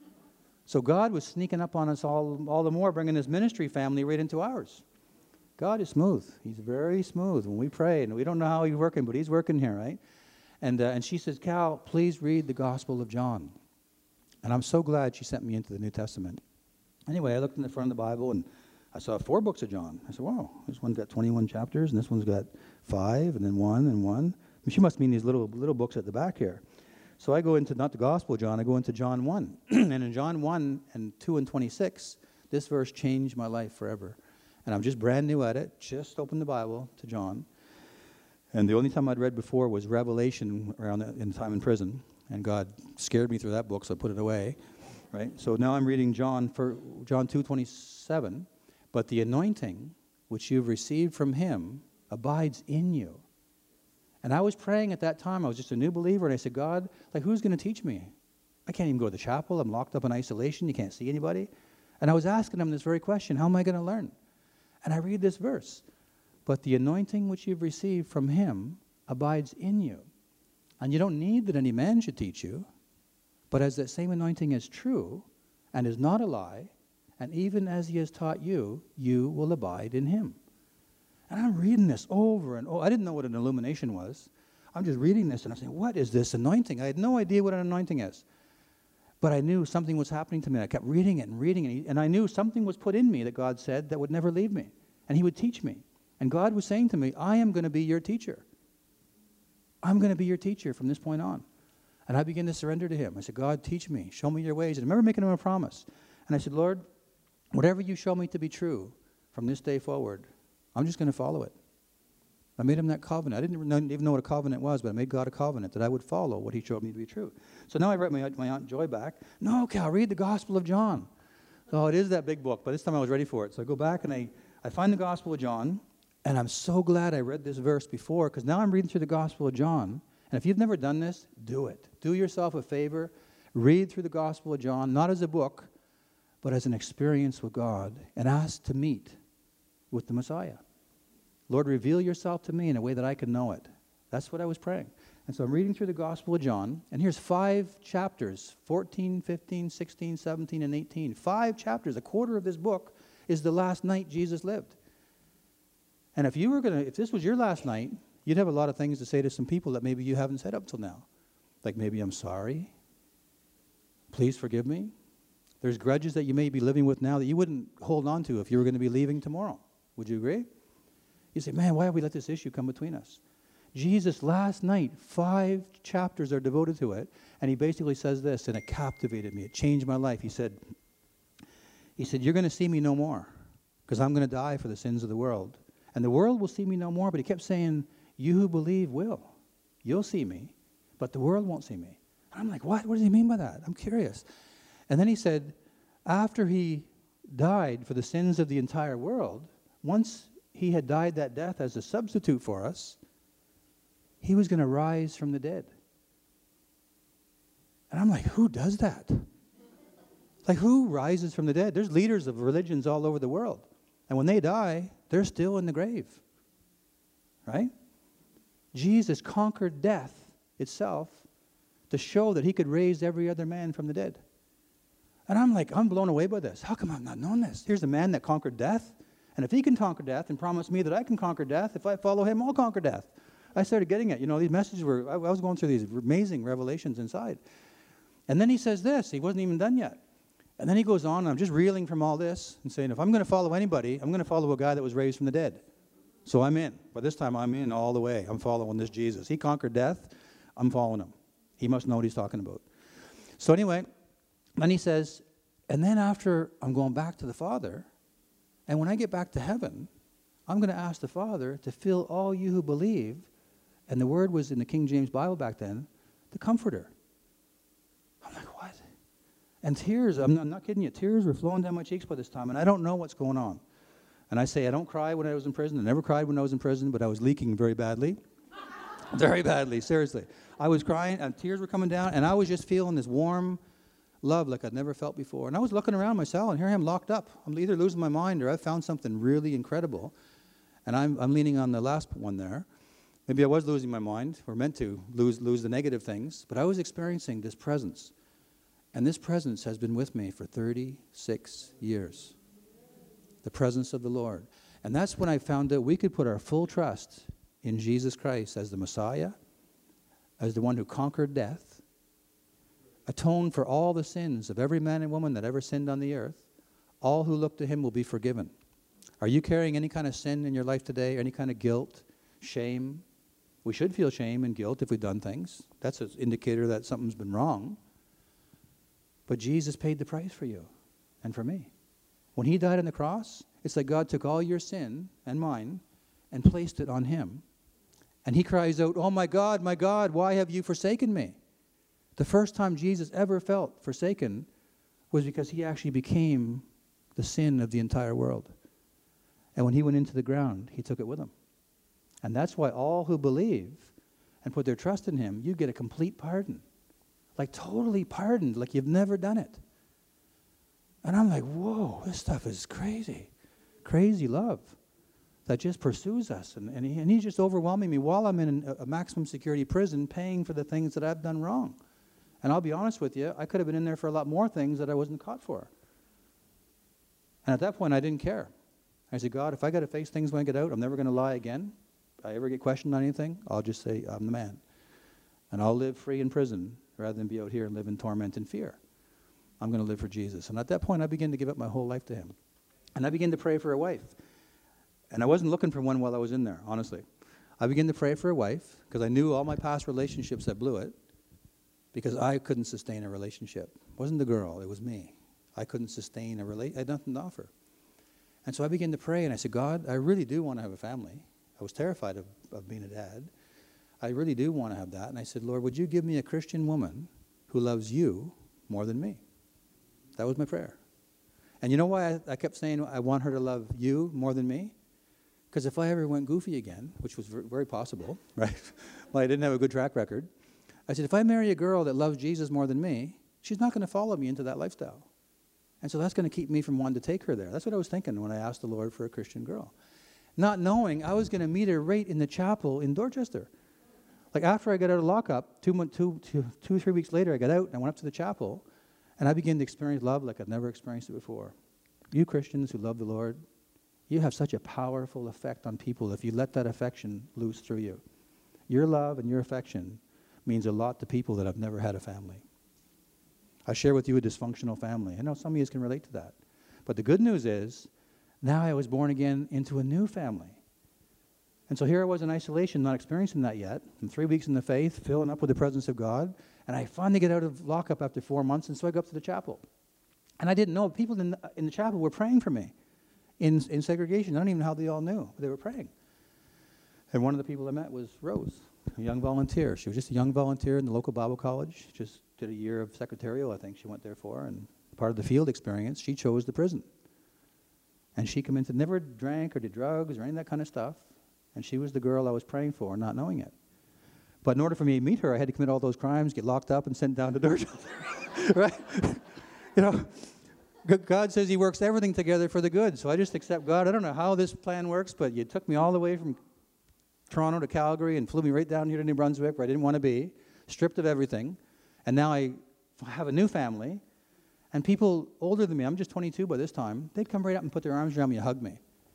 So God was sneaking up on us all, all the more, bringing his ministry family right into ours. God is smooth. He's very smooth when we pray, and we don't know how he's working, but he's working here, right? And, uh, and she says, Cal, please read the Gospel of John. And I'm so glad she sent me into the New Testament. Anyway, I looked in the front of the Bible, and I saw four books of John. I said, wow, this one's got twenty-one chapters, and this one's got five, and then one, and one. I mean, she must mean these little little books at the back here. So I go into, not the Gospel of John, I go into John one. And in John one and two and twenty-six, this verse changed my life forever. And I'm just brand new at it, just opened the Bible to John. And the only time I'd read before was Revelation around the, in the time in prison. And God scared me through that book, so I put it away. Right? So now I'm reading John for John two twenty-seven. But the anointing which you've received from him abides in you. And I was praying at that time. I was just a new believer. And I said, God, like, who's going to teach me? I can't even go to the chapel. I'm locked up in isolation. You can't see anybody. And I was asking him this very question. How am I going to learn? And I read this verse. But the anointing which you've received from him abides in you. And you don't need that any man should teach you. But as that same anointing is true and is not a lie, and even as he has taught you, you will abide in him. And I'm reading this over and over. I didn't know what an illumination was. I'm just reading this, and I'm saying, what is this anointing? I had no idea what an anointing is. But I knew something was happening to me. I kept reading it and reading it, and I knew something was put in me that God said that would never leave me. And he would teach me. And God was saying to me, I am going to be your teacher. I'm going to be your teacher from this point on. And I began to surrender to him. I said, God, teach me. Show me your ways. And I remember making him a promise. And I said, Lord, whatever you show me to be true from this day forward, I'm just going to follow it. I made him that covenant. I didn't even know what a covenant was, but I made God a covenant that I would follow what he showed me to be true. So now I wrote my, my Aunt Joy back. No, Cal, read the Gospel of John. So it is that big book, but this time I was ready for it. So I go back and I, I find the Gospel of John, and I'm so glad I read this verse before, because now I'm reading through the Gospel of John. And if you've never done this, do it. Do yourself a favor. Read through the Gospel of John, not as a book, but as an experience with God, and ask to meet with the Messiah. Lord, reveal yourself to me in a way that I can know it. That's what I was praying. And so I'm reading through the Gospel of John, and here's five chapters, fourteen, fifteen, sixteen, seventeen, and eighteen. Five chapters. A quarter of this book is the last night Jesus lived. And if you were going to, if this was your last night, you'd have a lot of things to say to some people that maybe you haven't said up till now. Like maybe I'm sorry. Please forgive me. There's grudges that you may be living with now that you wouldn't hold on to if you were going to be leaving tomorrow. Would you agree? You say, man, why have we let this issue come between us? Jesus, last night, five chapters are devoted to it, and he basically says this, and it captivated me. It changed my life. He said, he said, you're going to see me no more, because I'm going to die for the sins of the world. And the world will see me no more, but he kept saying, you who believe will. You'll see me, but the world won't see me. And I'm like, what? What does he mean by that? I'm curious. And then he said, after he died for the sins of the entire world, once he had died that death as a substitute for us, he was going to rise from the dead. And I'm like, who does that? Like, who rises from the dead? There's leaders of religions all over the world. And when they die, they're still in the grave. Right? Jesus conquered death itself to show that he could raise every other man from the dead. And I'm like, I'm blown away by this. How come I've not known this? Here's a man that conquered death, And if he can conquer death and promise me that I can conquer death, if I follow him, I'll conquer death. I started getting it. You know, these messages were, I, I was going through these amazing revelations inside. And then he says this. He wasn't even done yet. And then he goes on, and I'm just reeling from all this and saying, if I'm going to follow anybody, I'm going to follow a guy that was raised from the dead. So I'm in. But this time I'm in all the way. I'm following this Jesus. He conquered death. I'm following him. He must know what he's talking about. So anyway, then he says, and then after I'm going back to the Father, and when I get back to heaven, I'm going to ask the Father to fill all you who believe, and the word was in the King James Bible back then, the Comforter. I'm like, what? And tears, I'm not, I'm not kidding you, tears were flowing down my cheeks by this time, and I don't know what's going on. And I say, I don't cry when I was in prison. I never cried when I was in prison, but I was leaking very badly. Very badly, seriously. I was crying, and tears were coming down, and I was just feeling this warm love like I'd never felt before. And I was looking around my cell, and here I am locked up. I'm either losing my mind or I found something really incredible. And I'm, I'm leaning on the last one there. Maybe I was losing my mind, or meant to lose, lose the negative things, but I was experiencing this presence. And this presence has been with me for thirty-six years. The presence of the Lord. And that's when I found out we could put our full trust in Jesus Christ as the Messiah, as the one who conquered death, atoned for all the sins of every man and woman that ever sinned on the earth. All who look to him will be forgiven. Are you carrying any kind of sin in your life today, or any kind of guilt, shame? We should feel shame and guilt if we've done things. That's an indicator that something's been wrong. But Jesus paid the price for you and for me. When he died on the cross, it's like God took all your sin and mine and placed it on him. And he cries out, oh my God, my God, why have you forsaken me? The first time Jesus ever felt forsaken was because he actually became the sin of the entire world. And when he went into the ground, he took it with him. And that's why all who believe and put their trust in him, you get a complete pardon. Like totally pardoned, like you've never done it. And I'm like, whoa, this stuff is crazy. Crazy love that just pursues us. And, and, he, and he's just overwhelming me while I'm in a, a maximum security prison paying for the things that I've done wrong. And I'll be honest with you, I could have been in there for a lot more things that I wasn't caught for. And at that point, I didn't care. I said, God, if I got to face things when I get out, I'm never going to lie again. If I ever get questioned on anything, I'll just say, I'm the man. And I'll live free in prison rather than be out here and live in torment and fear. I'm going to live for Jesus. And at that point, I began to give up my whole life to him. And I began to pray for a wife. And I wasn't looking for one while I was in there, honestly. I began to pray for a wife because I knew all my past relationships that blew it because I couldn't sustain a relationship. It wasn't the girl, it was me. I couldn't sustain a relationship. I had nothing to offer. And so I began to pray, and I said, God, I really do want to have a family. I was terrified of, of being a dad. I really do want to have that. And I said, Lord, would you give me a Christian woman who loves you more than me? That was my prayer. And you know why I, I kept saying I want her to love you more than me? Because if I ever went goofy again, which was very, very possible, right? Well, I didn't have a good track record. I said, if I marry a girl that loves Jesus more than me, she's not going to follow me into that lifestyle. And so that's going to keep me from wanting to take her there. That's what I was thinking when I asked the Lord for a Christian girl. Not knowing I was going to meet her right in the chapel in Dorchester. Like after I got out of lockup, two, two, two, two, three weeks later, I got out and I went up to the chapel. And I began to experience love like I'd never experienced it before. You Christians who love the Lord, you have such a powerful effect on people if you let that affection loose through you. Your love and your affection means a lot to people that have never had a family. I share with you a dysfunctional family. I know some of you can relate to that. But the good news is, now I was born again into a new family. And so here I was in isolation, not experiencing that yet. I'm three weeks in the faith, filling up with the presence of God. And I finally get out of lockup after four months, and so I go up to the chapel. And I didn't know, people in the, in the chapel were praying for me in, in segregation. I don't even know how they all knew, but they were praying. And one of the people I met was Rose, a young volunteer. She was just a young volunteer in the local Bible college, just did a year of secretarial, I think she went there for, and part of the field experience, she chose the prison. And she came into, never drank or did drugs or any of that kind of stuff, and she was the girl I was praying for, not knowing it. But in order for me to meet her, I had to commit all those crimes, get locked up, and sent down to dirt. Right? You know, God says he works everything together for the good. So I just accept God. I don't know how this plan works, but you took me all the way from Toronto to Calgary and flew me right down here to New Brunswick, where I didn't want to be, stripped of everything. And now I have a new family. And people older than me, I'm just twenty-two by this time, they'd come right up and put their arms around me and hug me.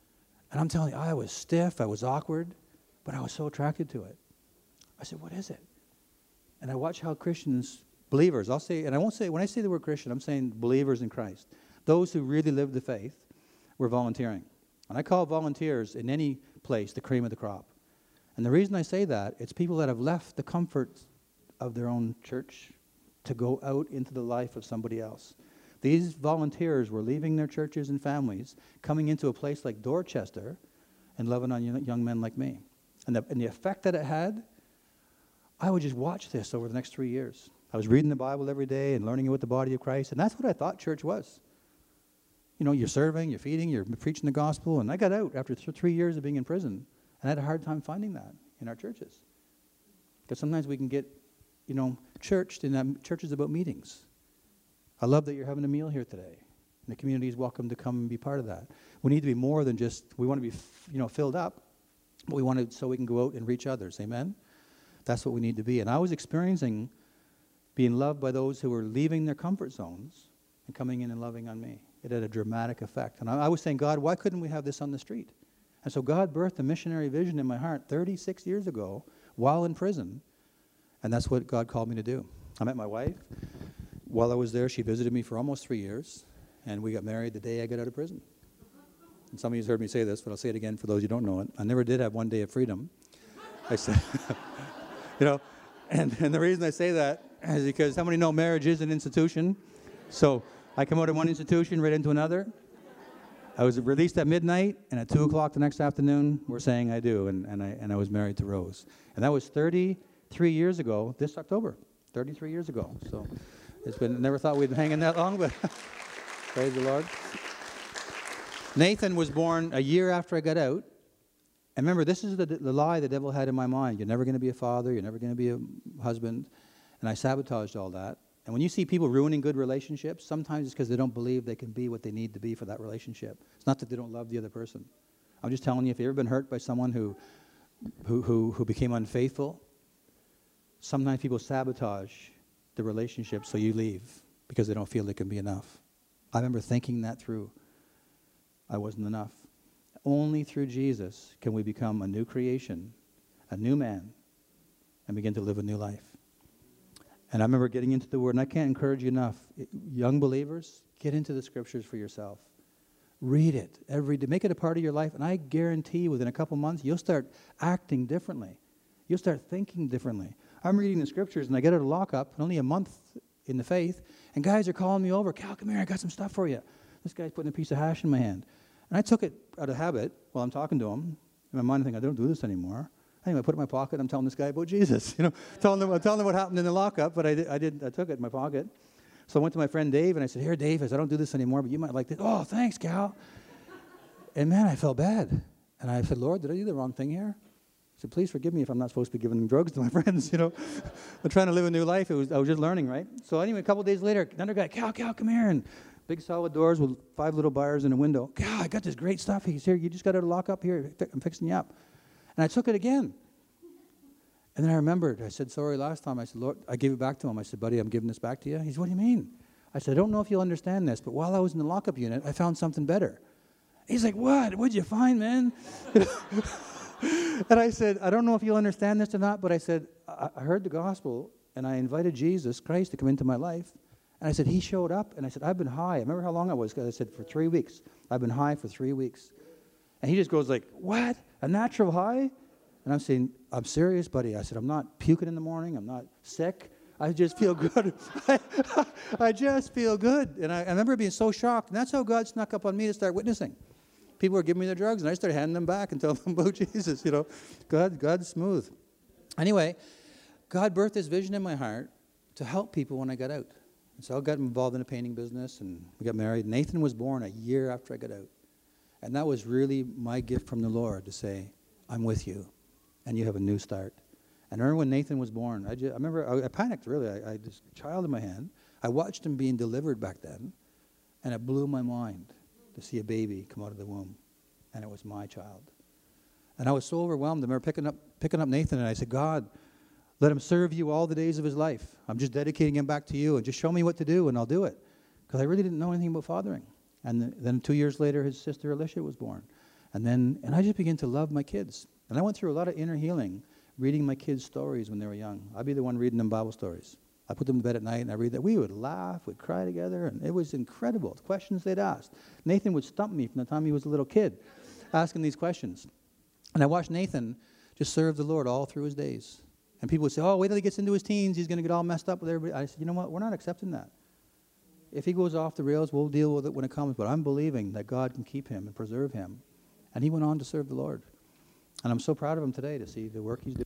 And I'm telling you, I was stiff, I was awkward, but I was so attracted to it. I said, what is it? And I watched how Christians, believers, I'll say, and I won't say, when I say the word Christian, I'm saying believers in Christ. Those who really live the faith were volunteering. And I call volunteers in any place the cream of the crop. And the reason I say that, it's people that have left the comfort of their own church to go out into the life of somebody else. These volunteers were leaving their churches and families, coming into a place like Dorchester and loving on young men like me. And the, and the effect that it had, I would just watch this over the next three years. I was reading the Bible every day and learning about the body of Christ, and that's what I thought church was. You know, you're serving, you're feeding, you're preaching the gospel, and I got out after th- three years of being in prison, and I had a hard time finding that in our churches. Because sometimes we can get, you know, churched, and that church is about meetings. I love that you're having a meal here today, and the community is welcome to come and be part of that. We need to be more than just, we want to be, f- you know, filled up, but we want to, so we can go out and reach others, amen? That's what we need to be. And I was experiencing being loved by those who were leaving their comfort zones and coming in and loving on me. It had a dramatic effect. And I, I was saying, God, why couldn't we have this on the street? And so God birthed a missionary vision in my heart thirty-six years ago while in prison. And that's what God called me to do. I met my wife. While I was there, she visited me for almost three years. And we got married the day I got out of prison. And some of you have heard me say this, but I'll say it again for those who don't know it. I never did have one day of freedom. I said, you know, and, and the reason I say that is because how many know marriage is an institution? So I come out of one institution right into another. I was released at midnight, and at two o'clock the next afternoon, we're saying I do, and, and, I, and I was married to Rose. And that was thirty-three years ago, this October, thirty-three years ago. So it's been, never thought we'd hang in that long, but praise the Lord. Nathan was born a year after I got out. And remember, this is the, the lie the devil had in my mind. You're never going to be a father. You're never going to be a husband. And I sabotaged all that. And when you see people ruining good relationships, sometimes it's because they don't believe they can be what they need to be for that relationship. It's not that they don't love the other person. I'm just telling you, if you've ever been hurt by someone who, who, who, who became unfaithful, sometimes people sabotage the relationship so you leave because they don't feel they can be enough. I remember thinking that through. I wasn't enough. Only through Jesus can we become a new creation, a new man, and begin to live a new life. And I remember getting into the Word, and I can't encourage you enough. Young believers, get into the Scriptures for yourself. Read it every day. Make it a part of your life, and I guarantee within a couple months, you'll start acting differently. You'll start thinking differently. I'm reading the Scriptures, and I get out of lockup, only a month in the faith, and guys are calling me over. Cal, come here, I got some stuff for you. This guy's putting a piece of hash in my hand. And I took it out of habit while I'm talking to him. In my mind, I think, I don't do this anymore. Anyway, I put it in my pocket. I'm telling this guy about Jesus. You know, telling them, telling them what happened in the lockup, but I did, I did. I took it in my pocket. So I went to my friend Dave, and I said, here, Dave, I said, I don't do this anymore, but you might like this. Oh, thanks, Cal. And, man, I felt bad. And I said, Lord, did I do the wrong thing here? I said, please forgive me if I'm not supposed to be giving drugs to my friends, you know. I'm trying to live a new life. It was, I was just learning, right? So anyway, a couple days later, another guy, Cal, Cal, come here. And big solid doors with five little bars in a window. Cal, I got this great stuff. He's here. You just got out of lockup here. I'm fixing you up. And I took it again. And then I remembered. I said, sorry, last time. I said, Lord, I gave it back to him. I said, buddy, I'm giving this back to you. He said, what do you mean? I said, I don't know if you'll understand this, but while I was in the lockup unit, I found something better. He's like, what? What'd you find, man? And I said, I don't know if you'll understand this or not, but I said, I, I heard the gospel, and I invited Jesus Christ to come into my life. And I said, he showed up, and I said, I've been high. I remember how long I was, because I said, for three weeks. I've been high for three weeks. And he just goes like, what? A natural high? And I'm saying, I'm serious, buddy. I said, I'm not puking in the morning. I'm not sick. I just feel good. I, I just feel good. And I, I remember being so shocked. And that's how God snuck up on me to start witnessing. People were giving me their drugs, and I started handing them back and telling them about Jesus. You know, God, God's smooth. Anyway, God birthed this vision in my heart to help people when I got out. And so I got involved in a painting business, and we got married. Nathan was born a year after I got out. And that was really my gift from the Lord to say, I'm with you, and you have a new start. And I remember when Nathan was born, I, just, I remember, I, I panicked, really. I, I had this child in my hand. I watched him being delivered back then, and it blew my mind to see a baby come out of the womb, and it was my child. And I was so overwhelmed. I remember picking up, picking up Nathan, and I said, God, let him serve you all the days of his life. I'm just dedicating him back to you, and just show me what to do, and I'll do it. Because I really didn't know anything about fathering. And the, then two years later, his sister Alicia was born. And then, and I just began to love my kids. And I went through a lot of inner healing, reading my kids' stories when they were young. I'd be the one reading them Bible stories. I put them to bed at night and I read that. We would laugh, we'd cry together, and it was incredible. The questions they'd asked. Nathan would stump me from the time he was a little kid, asking these questions. And I watched Nathan just serve the Lord all through his days. And people would say, oh, wait till he gets into his teens, he's going to get all messed up with everybody. I said, you know what, we're not accepting that. If he goes off the rails, we'll deal with it when it comes. But I'm believing that God can keep him and preserve him. And he went on to serve the Lord. And I'm so proud of him today to see the work he's doing.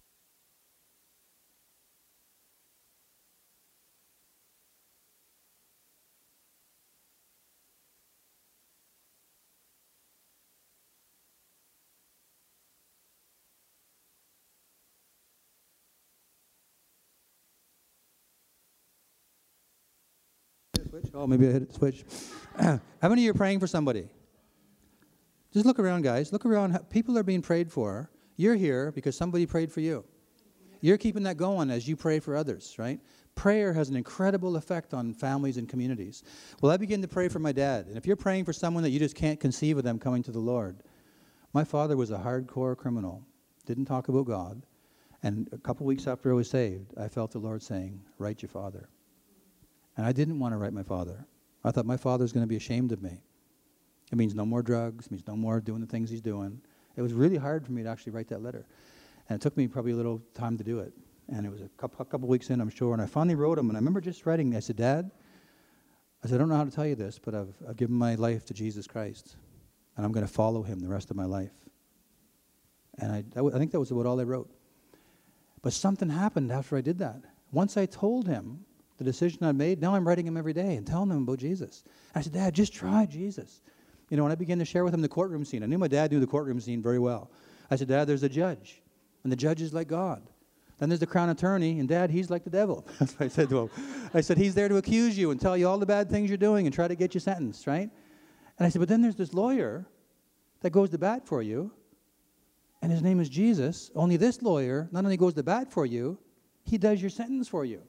Switch? Oh, maybe I hit the switch. How many of you are praying for somebody? Just look around, guys. Look around. People are being prayed for. You're here because somebody prayed for you. You're keeping that going as you pray for others, right? Prayer has an incredible effect on families and communities. Well, I began to pray for my dad. And if you're praying for someone that you just can't conceive of them coming to the Lord, my father was a hardcore criminal, didn't talk about God. And a couple weeks after I was saved, I felt the Lord saying, write your father. And I didn't want to write my father. I thought my father's going to be ashamed of me. It means no more drugs. It means no more doing the things he's doing. It was really hard for me to actually write that letter. And it took me probably a little time to do it. And it was a couple, a couple weeks in, I'm sure. And I finally wrote him. And I remember just writing, I said, Dad, I said, I don't know how to tell you this, but I've, I've given my life to Jesus Christ. And I'm going to follow him the rest of my life. And I, that w- I think that was about all I wrote. But something happened after I did that. Once I told him the decision I made, now I'm writing him every day and telling him about Jesus. I said, Dad, just try Jesus. You know, and I began to share with him the courtroom scene. I knew my dad knew the courtroom scene very well. I said, Dad, there's a judge, and the judge is like God. Then there's the crown attorney, and Dad, he's like the devil. That's what I said to him. I said, he's there to accuse you and tell you all the bad things you're doing and try to get you sentenced, right? And I said, but then there's this lawyer that goes to bat for you, and his name is Jesus. Only this lawyer not only goes to bat for you, he does your sentence for you.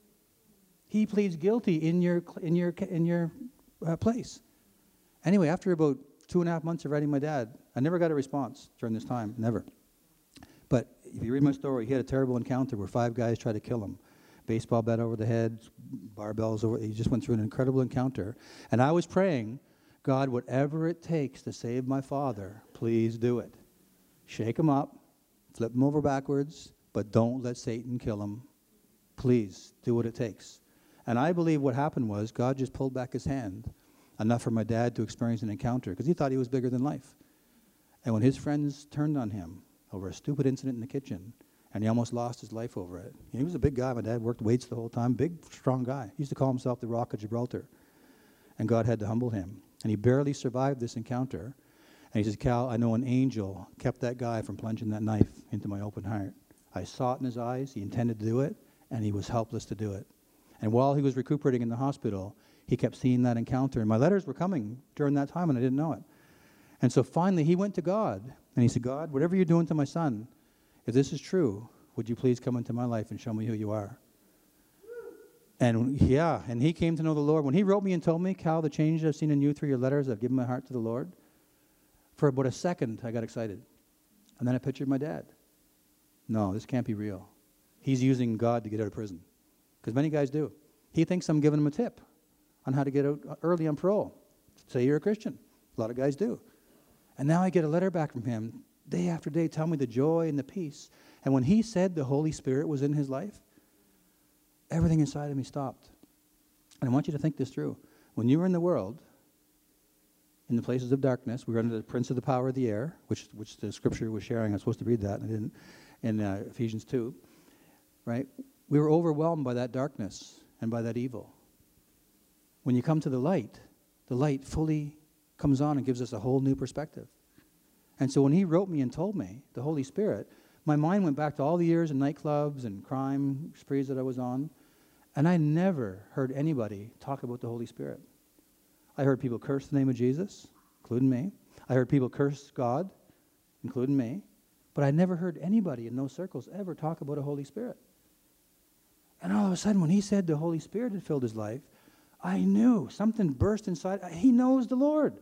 He pleads guilty in your in your in your uh, place. Anyway, after about two and a half months of writing my dad, I never got a response during this time, never. But if you read my story, he had a terrible encounter where five guys tried to kill him. Baseball bat over the head, barbells over. He just went through an incredible encounter. And I was praying, God, whatever it takes to save my father, please do it. Shake him up, flip him over backwards, but don't let Satan kill him. Please do what it takes. And I believe what happened was God just pulled back his hand enough for my dad to experience an encounter because he thought he was bigger than life. And when his friends turned on him over a stupid incident in the kitchen, and he almost lost his life over it. He was a big guy. My dad worked weights the whole time. Big, strong guy. He used to call himself the Rock of Gibraltar. And God had to humble him. And he barely survived this encounter. And he says, Cal, I know an angel kept that guy from plunging that knife into my open heart. I saw it in his eyes. He intended to do it, and he was helpless to do it. And while he was recuperating in the hospital, he kept seeing that encounter. And my letters were coming during that time, and I didn't know it. And so finally, he went to God, and he said, God, whatever you're doing to my son, if this is true, would you please come into my life and show me who you are? And yeah, and he came to know the Lord. When he wrote me and told me, Cal, the change I've seen in you through your letters, I've given my heart to the Lord, for about a second, I got excited. And then I pictured my dad. No, this can't be real. He's using God to get out of prison. Because many guys do. He thinks I'm giving him a tip on how to get out early on parole. Say you're a Christian. A lot of guys do. And now I get a letter back from him day after day telling me the joy and the peace. And when he said the Holy Spirit was in his life, everything inside of me stopped. And I want you to think this through. When you were in the world, in the places of darkness, we were under the prince of the power of the air, which which the scripture was sharing. I was supposed to read that, and I didn't, in uh, Ephesians two, right? We were overwhelmed by that darkness and by that evil. When you come to the light, the light fully comes on and gives us a whole new perspective. And so when he wrote me and told me, the Holy Spirit, my mind went back to all the years in nightclubs and crime sprees that I was on, and I never heard anybody talk about the Holy Spirit. I heard people curse the name of Jesus, including me. I heard people curse God, including me. But I never heard anybody in those circles ever talk about a Holy Spirit. And all of a sudden, when he said the Holy Spirit had filled his life, I knew something burst inside. He knows the Lord.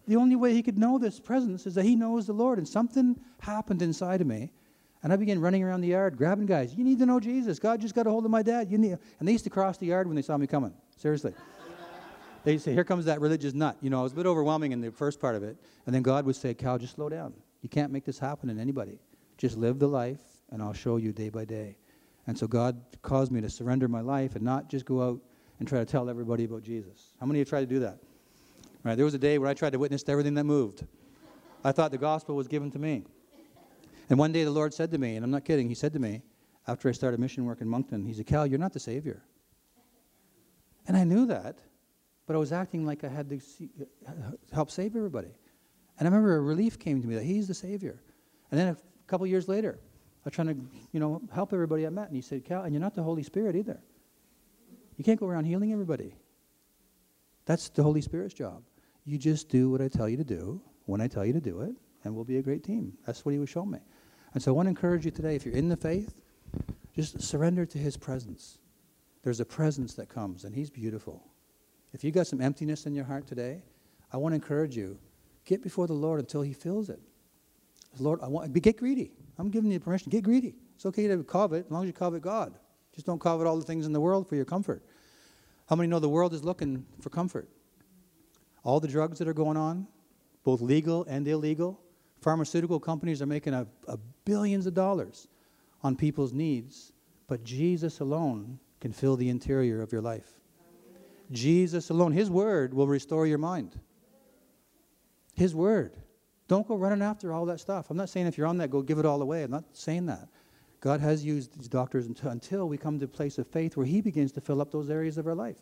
The only way he could know this presence is that he knows the Lord. And something happened inside of me. And I began running around the yard, grabbing guys. You need to know Jesus. God just got a hold of my dad. You need. And they used to cross the yard when they saw me coming. Seriously. They used to say, here comes that religious nut. You know, it was a bit overwhelming in the first part of it. And then God would say, Cal, just slow down. You can't make this happen in anybody. Just live the life, and I'll show you day by day. And so God caused me to surrender my life and not just go out and try to tell everybody about Jesus. How many of you tried to do that? Right, there was a day where I tried to witness to everything that moved. I thought the gospel was given to me. And one day the Lord said to me, and I'm not kidding, he said to me, after I started mission work in Moncton, he said, Cal, you're not the Savior. And I knew that, but I was acting like I had to see, help save everybody. And I remember a relief came to me that he's the Savior. And then a couple years later, I was trying to, you know, help everybody I met. And he said, Cal, and you're not the Holy Spirit either. You can't go around healing everybody. That's the Holy Spirit's job. You just do what I tell you to do when I tell you to do it, and we'll be a great team. That's what he was showing me. And so I want to encourage you today, if you're in the faith, just surrender to his presence. There's a presence that comes, and he's beautiful. If you got some emptiness in your heart today, I want to encourage you, get before the Lord until he fills it. Lord, I want, get greedy. I'm giving you permission. Get greedy. It's okay to covet as long as you covet God. Just don't covet all the things in the world for your comfort. How many know the world is looking for comfort? All the drugs that are going on, both legal and illegal, pharmaceutical companies are making a, a billions of dollars on people's needs, but Jesus alone can fill the interior of your life. Jesus alone, his word will restore your mind. His word. Don't go running after all that stuff. I'm not saying if you're on that, go give it all away. I'm not saying that. God has used these doctors until, until we come to a place of faith where he begins to fill up those areas of our life.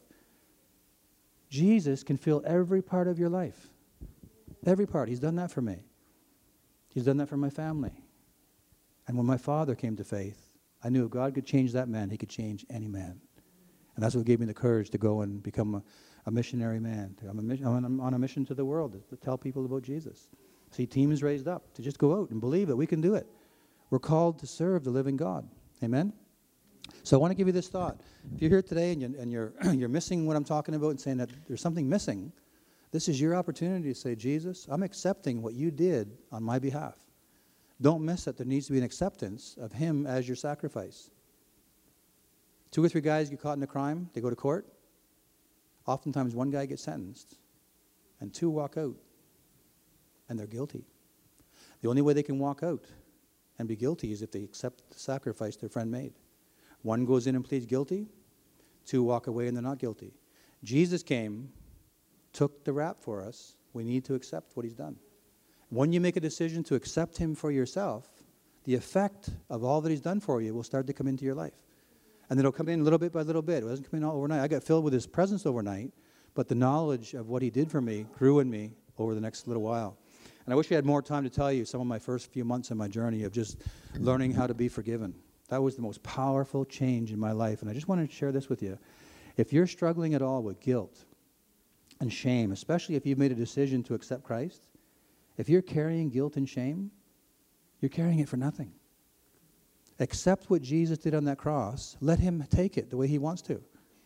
Jesus can fill every part of your life. Every part. He's done that for me. He's done that for my family. And when my father came to faith, I knew if God could change that man, he could change any man. And that's what gave me the courage to go and become a, a missionary man. I'm, a mission, I'm on a mission to the world to tell people about Jesus. See, teams raised up to just go out and believe that we can do it. We're called to serve the living God. Amen? So I want to give you this thought. If you're here today and you're, and you're, you're missing what I'm talking about and saying that there's something missing, this is your opportunity to say, Jesus, I'm accepting what you did on my behalf. Don't miss that there needs to be an acceptance of him as your sacrifice. Two or three guys get caught in a crime, they go to court. Oftentimes one guy gets sentenced and two walk out and they're guilty. The only way they can walk out and be guilty is if they accept the sacrifice their friend made. One goes in and pleads guilty, two walk away and they're not guilty. Jesus came, took the rap for us. We need to accept what he's done. When you make a decision to accept him for yourself, the effect of all that he's done for you will start to come into your life. And it'll come in little bit by little bit. It doesn't come in all overnight. I got filled with his presence overnight, but the knowledge of what he did for me grew in me over the next little while. And I wish I had more time to tell you some of my first few months in my journey of just learning how to be forgiven. That was the most powerful change in my life. And I just wanted to share this with you. If you're struggling at all with guilt and shame, especially if you've made a decision to accept Christ, if you're carrying guilt and shame, you're carrying it for nothing. Accept what Jesus did on that cross. Let him take it the way he wants to.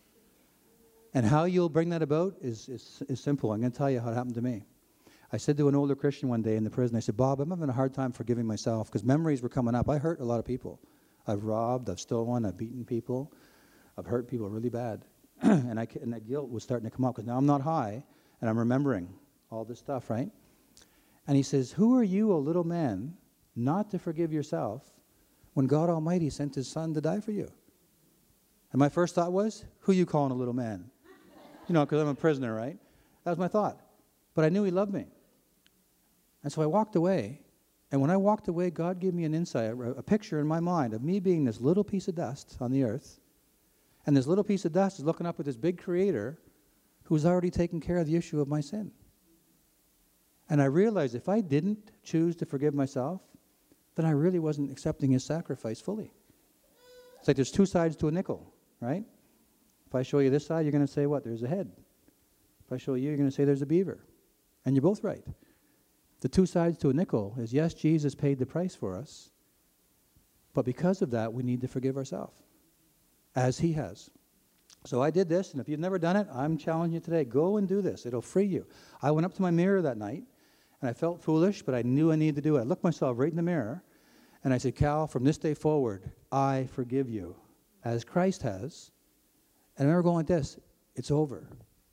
And how you'll bring that about is, is, is simple. I'm going to tell you how it happened to me. I said to an older Christian one day in the prison, I said, Bob, I'm having a hard time forgiving myself because memories were coming up. I hurt a lot of people. I've robbed, I've stolen, I've beaten people. I've hurt people really bad. and, I, and that guilt was starting to come up because now I'm not high and I'm remembering all this stuff, right? And he says, who are you, O little man, not to forgive yourself when God Almighty sent his son to die for you? And my first thought was, who you calling a little man? You know, because I'm a prisoner, right? That was my thought. But I knew he loved me. And so I walked away. And when I walked away, God gave me an insight, a, a picture in my mind of me being this little piece of dust on the earth. And this little piece of dust is looking up at this big creator who's already taken care of the issue of my sin. And I realized if I didn't choose to forgive myself, then I really wasn't accepting his sacrifice fully. It's like there's two sides to a nickel, right? If I show you this side, you're going to say what? There's a head. If I show you, you're going to say there's a beaver. And you're both right. The two sides to a nickel is, yes, Jesus paid the price for us, but because of that, we need to forgive ourselves, as he has. So I did this, and if you've never done it, I'm challenging you today. Go and do this. It'll free you. I went up to my mirror that night, and I felt foolish, but I knew I needed to do it. I looked myself right in the mirror, and I said, Cal, from this day forward, I forgive you, as Christ has. And I remember going like this, it's over.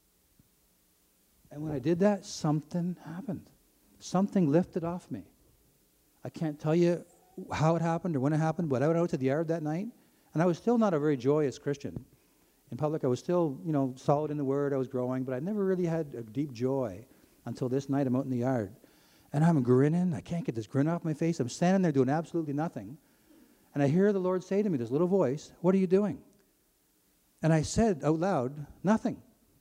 And when I did that, something happened. Something lifted off me. I can't tell you how it happened or when it happened, but I went out to the yard that night, and I was still not a very joyous Christian. In public, I was still, you know, solid in the Word. I was growing, but I never really had a deep joy until this night I'm out in the yard. And I'm grinning. I can't get this grin off my face. I'm standing there doing absolutely nothing. And I hear the Lord say to me, this little voice, what are you doing? And I said out loud, nothing.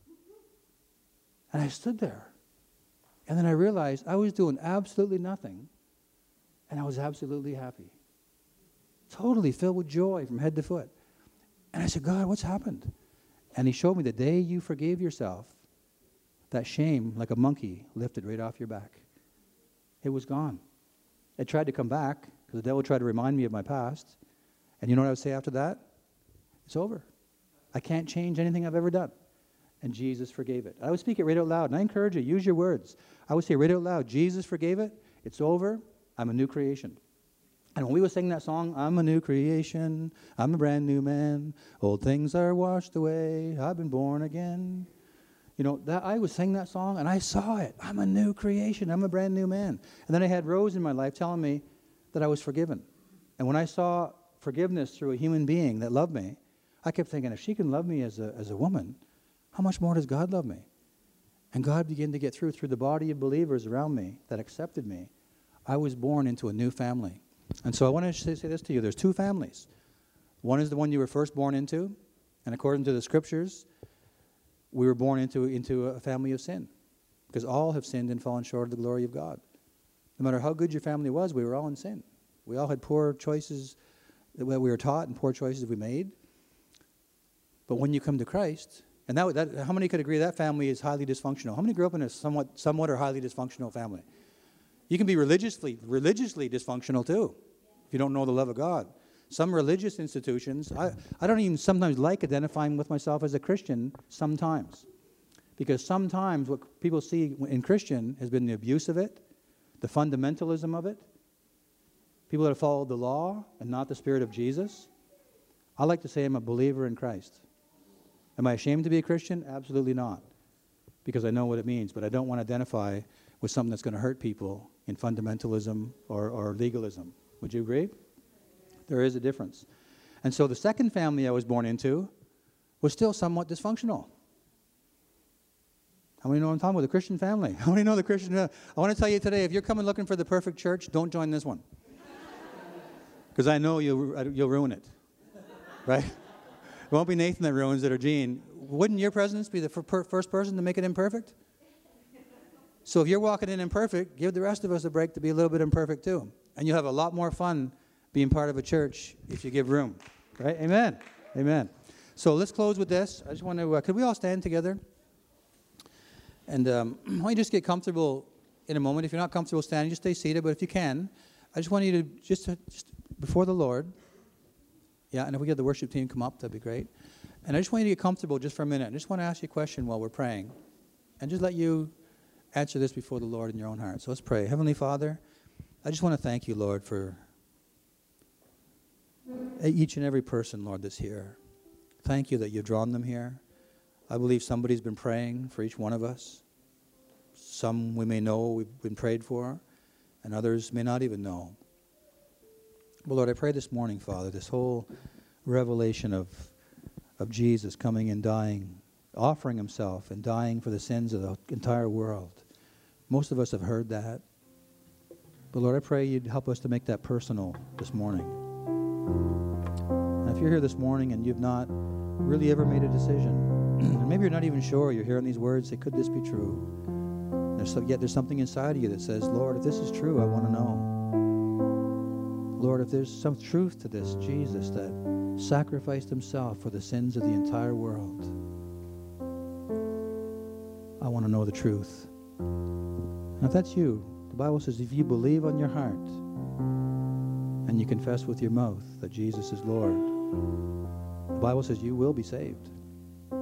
And I stood there. And then I realized I was doing absolutely nothing. And I was absolutely happy. Totally filled with joy from head to foot. And I said, God, what's happened? And he showed me the day you forgave yourself, that shame, like a monkey, lifted right off your back. It was gone. It tried to come back, because the devil tried to remind me of my past. And you know what I would say after that? It's over. I can't change anything I've ever done. And Jesus forgave it. I would speak it right out loud. And I encourage you, use your words. I would say right out loud, Jesus forgave it. It's over. I'm a new creation. And when we were singing that song, I'm a new creation, I'm a brand new man, old things are washed away, I've been born again. You know, that I was singing that song, and I saw it. I'm a new creation, I'm a brand new man. And then I had Rose in my life telling me that I was forgiven. And when I saw forgiveness through a human being that loved me, I kept thinking, if she can love me as a, as a woman, how much more does God love me? And God began to get through, through the body of believers around me that accepted me. I was born into a new family. And so I want to say, say this to you. There's two families. One is the one you were first born into, and according to the scriptures, we were born into, into a family of sin, because all have sinned and fallen short of the glory of God. No matter how good your family was, we were all in sin. We all had poor choices that we were taught and poor choices we made. But when you come to Christ, and that, that how many could agree that family is highly dysfunctional? How many grew up in a somewhat, somewhat or highly dysfunctional family? You can be religiously, religiously dysfunctional too, if you don't know the love of God. Some religious institutions, I, I don't even sometimes like identifying with myself as a Christian sometimes. Because sometimes what people see in Christian has been the abuse of it, the fundamentalism of it, people that have followed the law and not the Spirit of Jesus. I like to say I'm a believer in Christ. Am I ashamed to be a Christian? Absolutely not, because I know what it means, but I don't want to identify with something that's going to hurt people in fundamentalism or, or legalism. Would you agree? There is a difference. And so the second family I was born into was still somewhat dysfunctional. How many know what I'm talking about? The Christian family. How many know the Christian family? I want to tell you today, if you're coming looking for the perfect church, don't join this one. Because I know you'll, you'll ruin it. Right? It won't be Nathan that ruins it or Gene. Wouldn't your presence be the first person to make it imperfect? So if you're walking in imperfect, give the rest of us a break to be a little bit imperfect too. And you'll have a lot more fun being part of a church if you give room. Right? Amen. Amen. So let's close with this. I just want to, uh, could we all stand together? And um, why don't you just get comfortable in a moment. If you're not comfortable standing, just stay seated. But if you can, I just want you to just, uh, just before the Lord. Yeah, and if we get the worship team come up, that'd be great. And I just want you to get comfortable just for a minute. I just want to ask you a question while we're praying. And just let you answer this before the Lord in your own heart. So let's pray. Heavenly Father, I just want to thank you, Lord, for each and every person, Lord, that's here. Thank you that you've drawn them here. I believe somebody's been praying for each one of us. Some we may know we've been prayed for, and others may not even know. But Lord, I pray this morning, Father, this whole revelation of, of Jesus coming and dying, offering himself and dying for the sins of the entire world. Most of us have heard that. But Lord, I pray you'd help us to make that personal this morning. And if you're here this morning and you've not really ever made a decision, and maybe you're not even sure, you're hearing these words, say, could this be true? There's so, yet there's something inside of you that says, Lord, if this is true, I want to know. Lord, if there's some truth to this Jesus that sacrificed himself for the sins of the entire world, I want to know the truth. And if that's you, the Bible says if you believe on your heart and you confess with your mouth that Jesus is Lord, the Bible says you will be saved.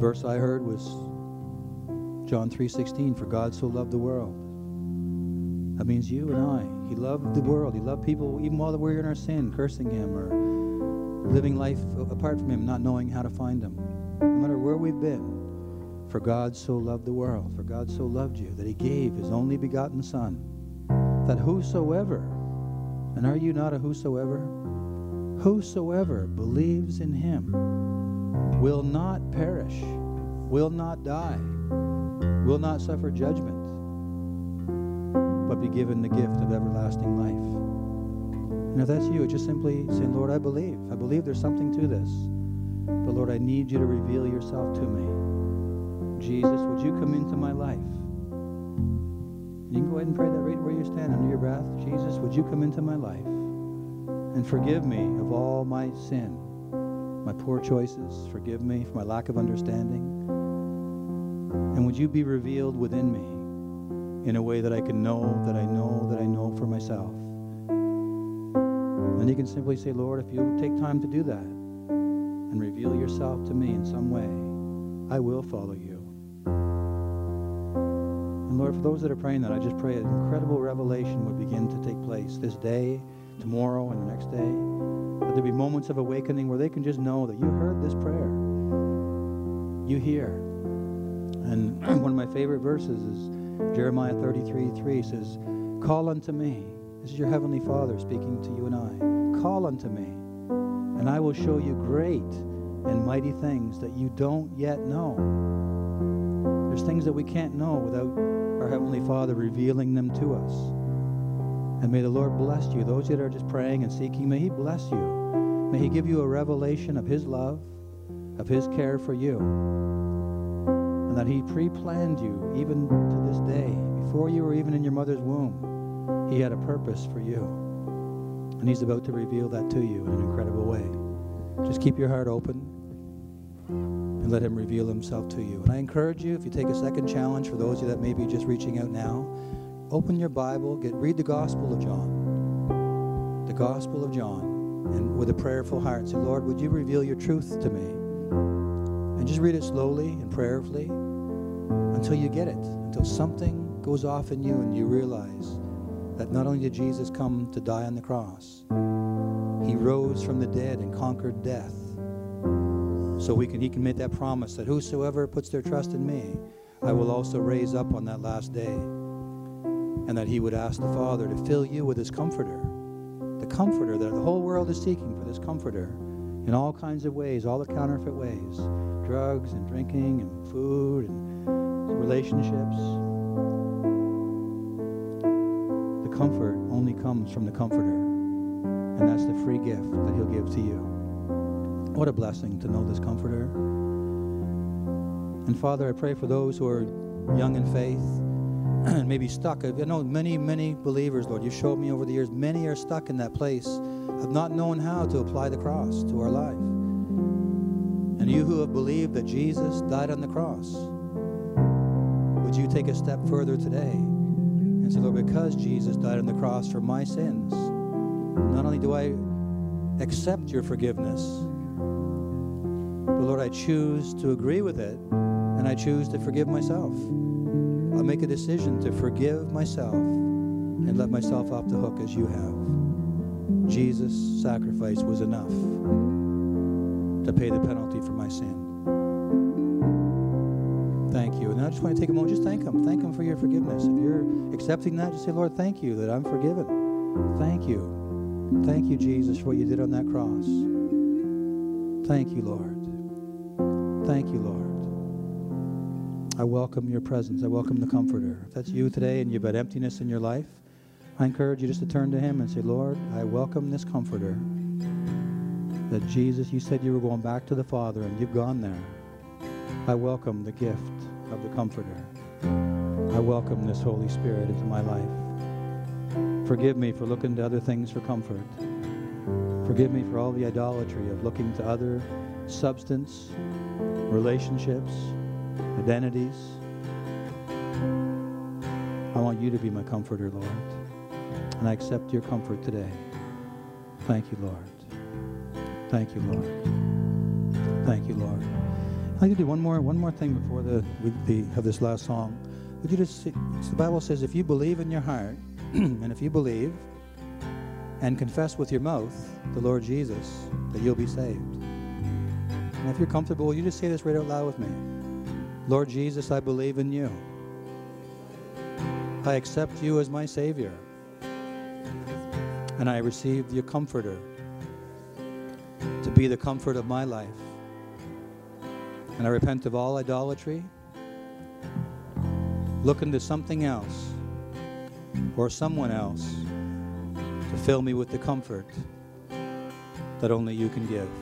verse I heard was John three sixteen, for God so loved the world. That means you and I. He loved the world. He loved people even while we were in our sin, cursing him or living life apart from him, not knowing how to find him. No matter where we've been, for God so loved the world, for God so loved you, that he gave his only begotten Son, that whosoever, and are you not a whosoever? Whosoever believes in him will not perish, will not die, will not suffer judgment, but be given the gift of everlasting life. And if that's you, just simply say, Lord, I believe. I believe there's something to this. But Lord, I need you to reveal yourself to me. Jesus, would you come into my life? You can go ahead and pray that right where you stand under your breath. Jesus, would you come into my life and forgive me of all my sin, my poor choices. Forgive me for my lack of understanding. And would you be revealed within me in a way that I can know, that I know, that I know for myself. And you can simply say, Lord, if you take time to do that and reveal yourself to me in some way, I will follow you. And Lord, for those that are praying that, I just pray an incredible revelation would begin to take place this day, tomorrow, and the next day. That there be moments of awakening where they can just know that you heard this prayer. You hear. And one of my favorite verses is Jeremiah thirty-three three says, call unto me. This is your Heavenly Father speaking to you and I. Call unto me, and I will show you great and mighty things that you don't yet know. There's things that we can't know without our Heavenly Father revealing them to us. And may the Lord bless you. Those that are just praying and seeking, may He bless you. May He give you a revelation of His love, of His care for you. And that He pre-planned you even to this day. Before you were even in your mother's womb, He had a purpose for you. And He's about to reveal that to you in an incredible way. Just keep your heart open and let Him reveal Himself to you. And I encourage you, if you take a second challenge for those of you that may be just reaching out now, open your Bible, get read the Gospel of John. The Gospel of John. And with a prayerful heart, say, Lord, would you reveal your truth to me? And just read it slowly and prayerfully until you get it, until something goes off in you and you realize that not only did Jesus come to die on the cross, He rose from the dead and conquered death. So we can, He can make that promise that whosoever puts their trust in me, I will also raise up on that last day. And that He would ask the Father to fill you with His Comforter. The Comforter that the whole world is seeking for, this Comforter in all kinds of ways, all the counterfeit ways. Drugs and drinking and food and relationships. The comfort only comes from the Comforter. And that's the free gift that He'll give to you. What a blessing to know this Comforter. And Father, I pray for those who are young in faith and maybe stuck. I know many, many believers, Lord, you showed me over the years, many are stuck in that place of not knowing how to apply the cross to our life. And you who have believed that Jesus died on the cross, would you take a step further today and say, Lord, because Jesus died on the cross for my sins, not only do I accept your forgiveness, but Lord, I choose to agree with it, and I choose to forgive myself. I'll make a decision to forgive myself and let myself off the hook as you have. Jesus' sacrifice was enough to pay the penalty for my sin. Thank you. And I just want to take a moment, just thank Him. Thank Him for your forgiveness. If you're accepting that, just say, Lord, thank you that I'm forgiven. Thank you. Thank you, Jesus, for what you did on that cross. Thank you, Lord. Thank you, Lord. I welcome your presence. I welcome the Comforter. If that's you today and you've had emptiness in your life, I encourage you just to turn to Him and say, Lord, I welcome this Comforter. That Jesus, you said you were going back to the Father and you've gone there. I welcome the gift of the Comforter. I welcome this Holy Spirit into my life. Forgive me for looking to other things for comfort. Forgive me for all the idolatry of looking to other substance, relationships, identities. I want you to be my Comforter, Lord. And I accept your comfort today. Thank you, Lord. Thank you, Lord. Thank you, Lord. like to do one more one more thing before the we the, have this last song. Would you just see, the Bible says if you believe in your heart and if you believe and confess with your mouth the Lord Jesus, that you'll be saved. And if you're comfortable, will you just say this right out loud with me? Lord Jesus, I believe in you. I accept you as my Savior. And I receive your Comforter to be the comfort of my life. And I repent of all idolatry, looking to something else or someone else to fill me with the comfort that only you can give.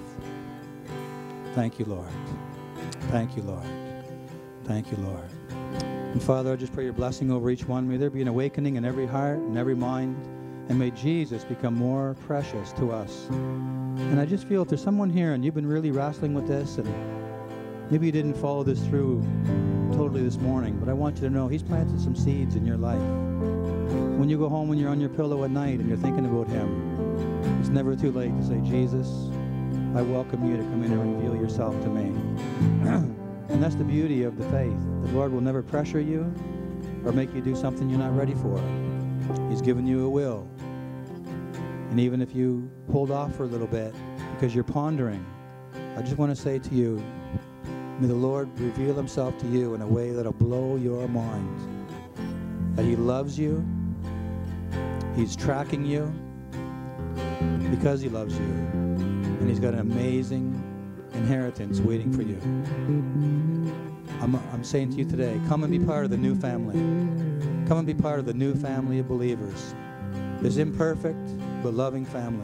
Thank you, Lord. Thank you, Lord. Thank you, Lord. And Father, I just pray your blessing over each one. May there be an awakening in every heart and every mind. And may Jesus become more precious to us. And I just feel if there's someone here and you've been really wrestling with this and maybe you didn't follow this through totally this morning, but I want you to know he's planted some seeds in your life. When you go home, when you're on your pillow at night and you're thinking about him, it's never too late to say, Jesus, I welcome you to come in and reveal yourself to me. And that's the beauty of the faith. The Lord will never pressure you or make you do something you're not ready for. He's given you a will. And even if you hold off for a little bit because you're pondering, I just want to say to you, may the Lord reveal himself to you in a way that'll blow your mind. That he loves you. He's tracking you because he loves you. And he's got an amazing inheritance waiting for you. I'm, I'm saying to you today, come and be part of the new family. Come and be part of the new family of believers. This imperfect but loving family.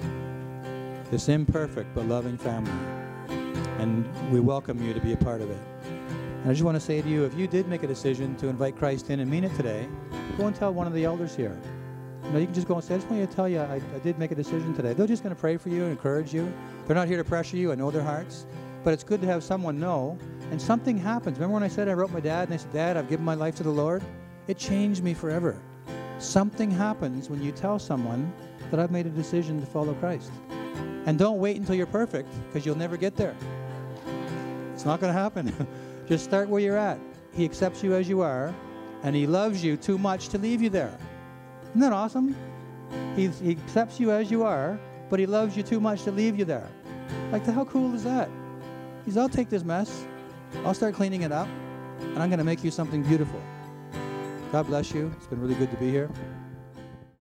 This imperfect but loving family. And we welcome you to be a part of it. And I just want to say to you, if you did make a decision to invite Christ in and mean it today, go and tell one of the elders here. You know, you can just go and say, I just want you to tell you, I, I did make a decision today. They're just going to pray for you and encourage you. They're not here to pressure you. I know their hearts. But it's good to have someone know. And something happens. Remember when I said I wrote my dad and I said, Dad, I've given my life to the Lord? It changed me forever. Something happens when you tell someone that I've made a decision to follow Christ. And don't wait until you're perfect, because you'll never get there. It's not going to happen. Just start where you're at. He accepts you as you are, and he loves you too much to leave you there. Isn't that awesome? He, he accepts you as you are, but he loves you too much to leave you there. Like, how cool is that? He says, I'll take this mess. I'll start cleaning it up, and I'm going to make you something beautiful. God bless you. It's been really good to be here.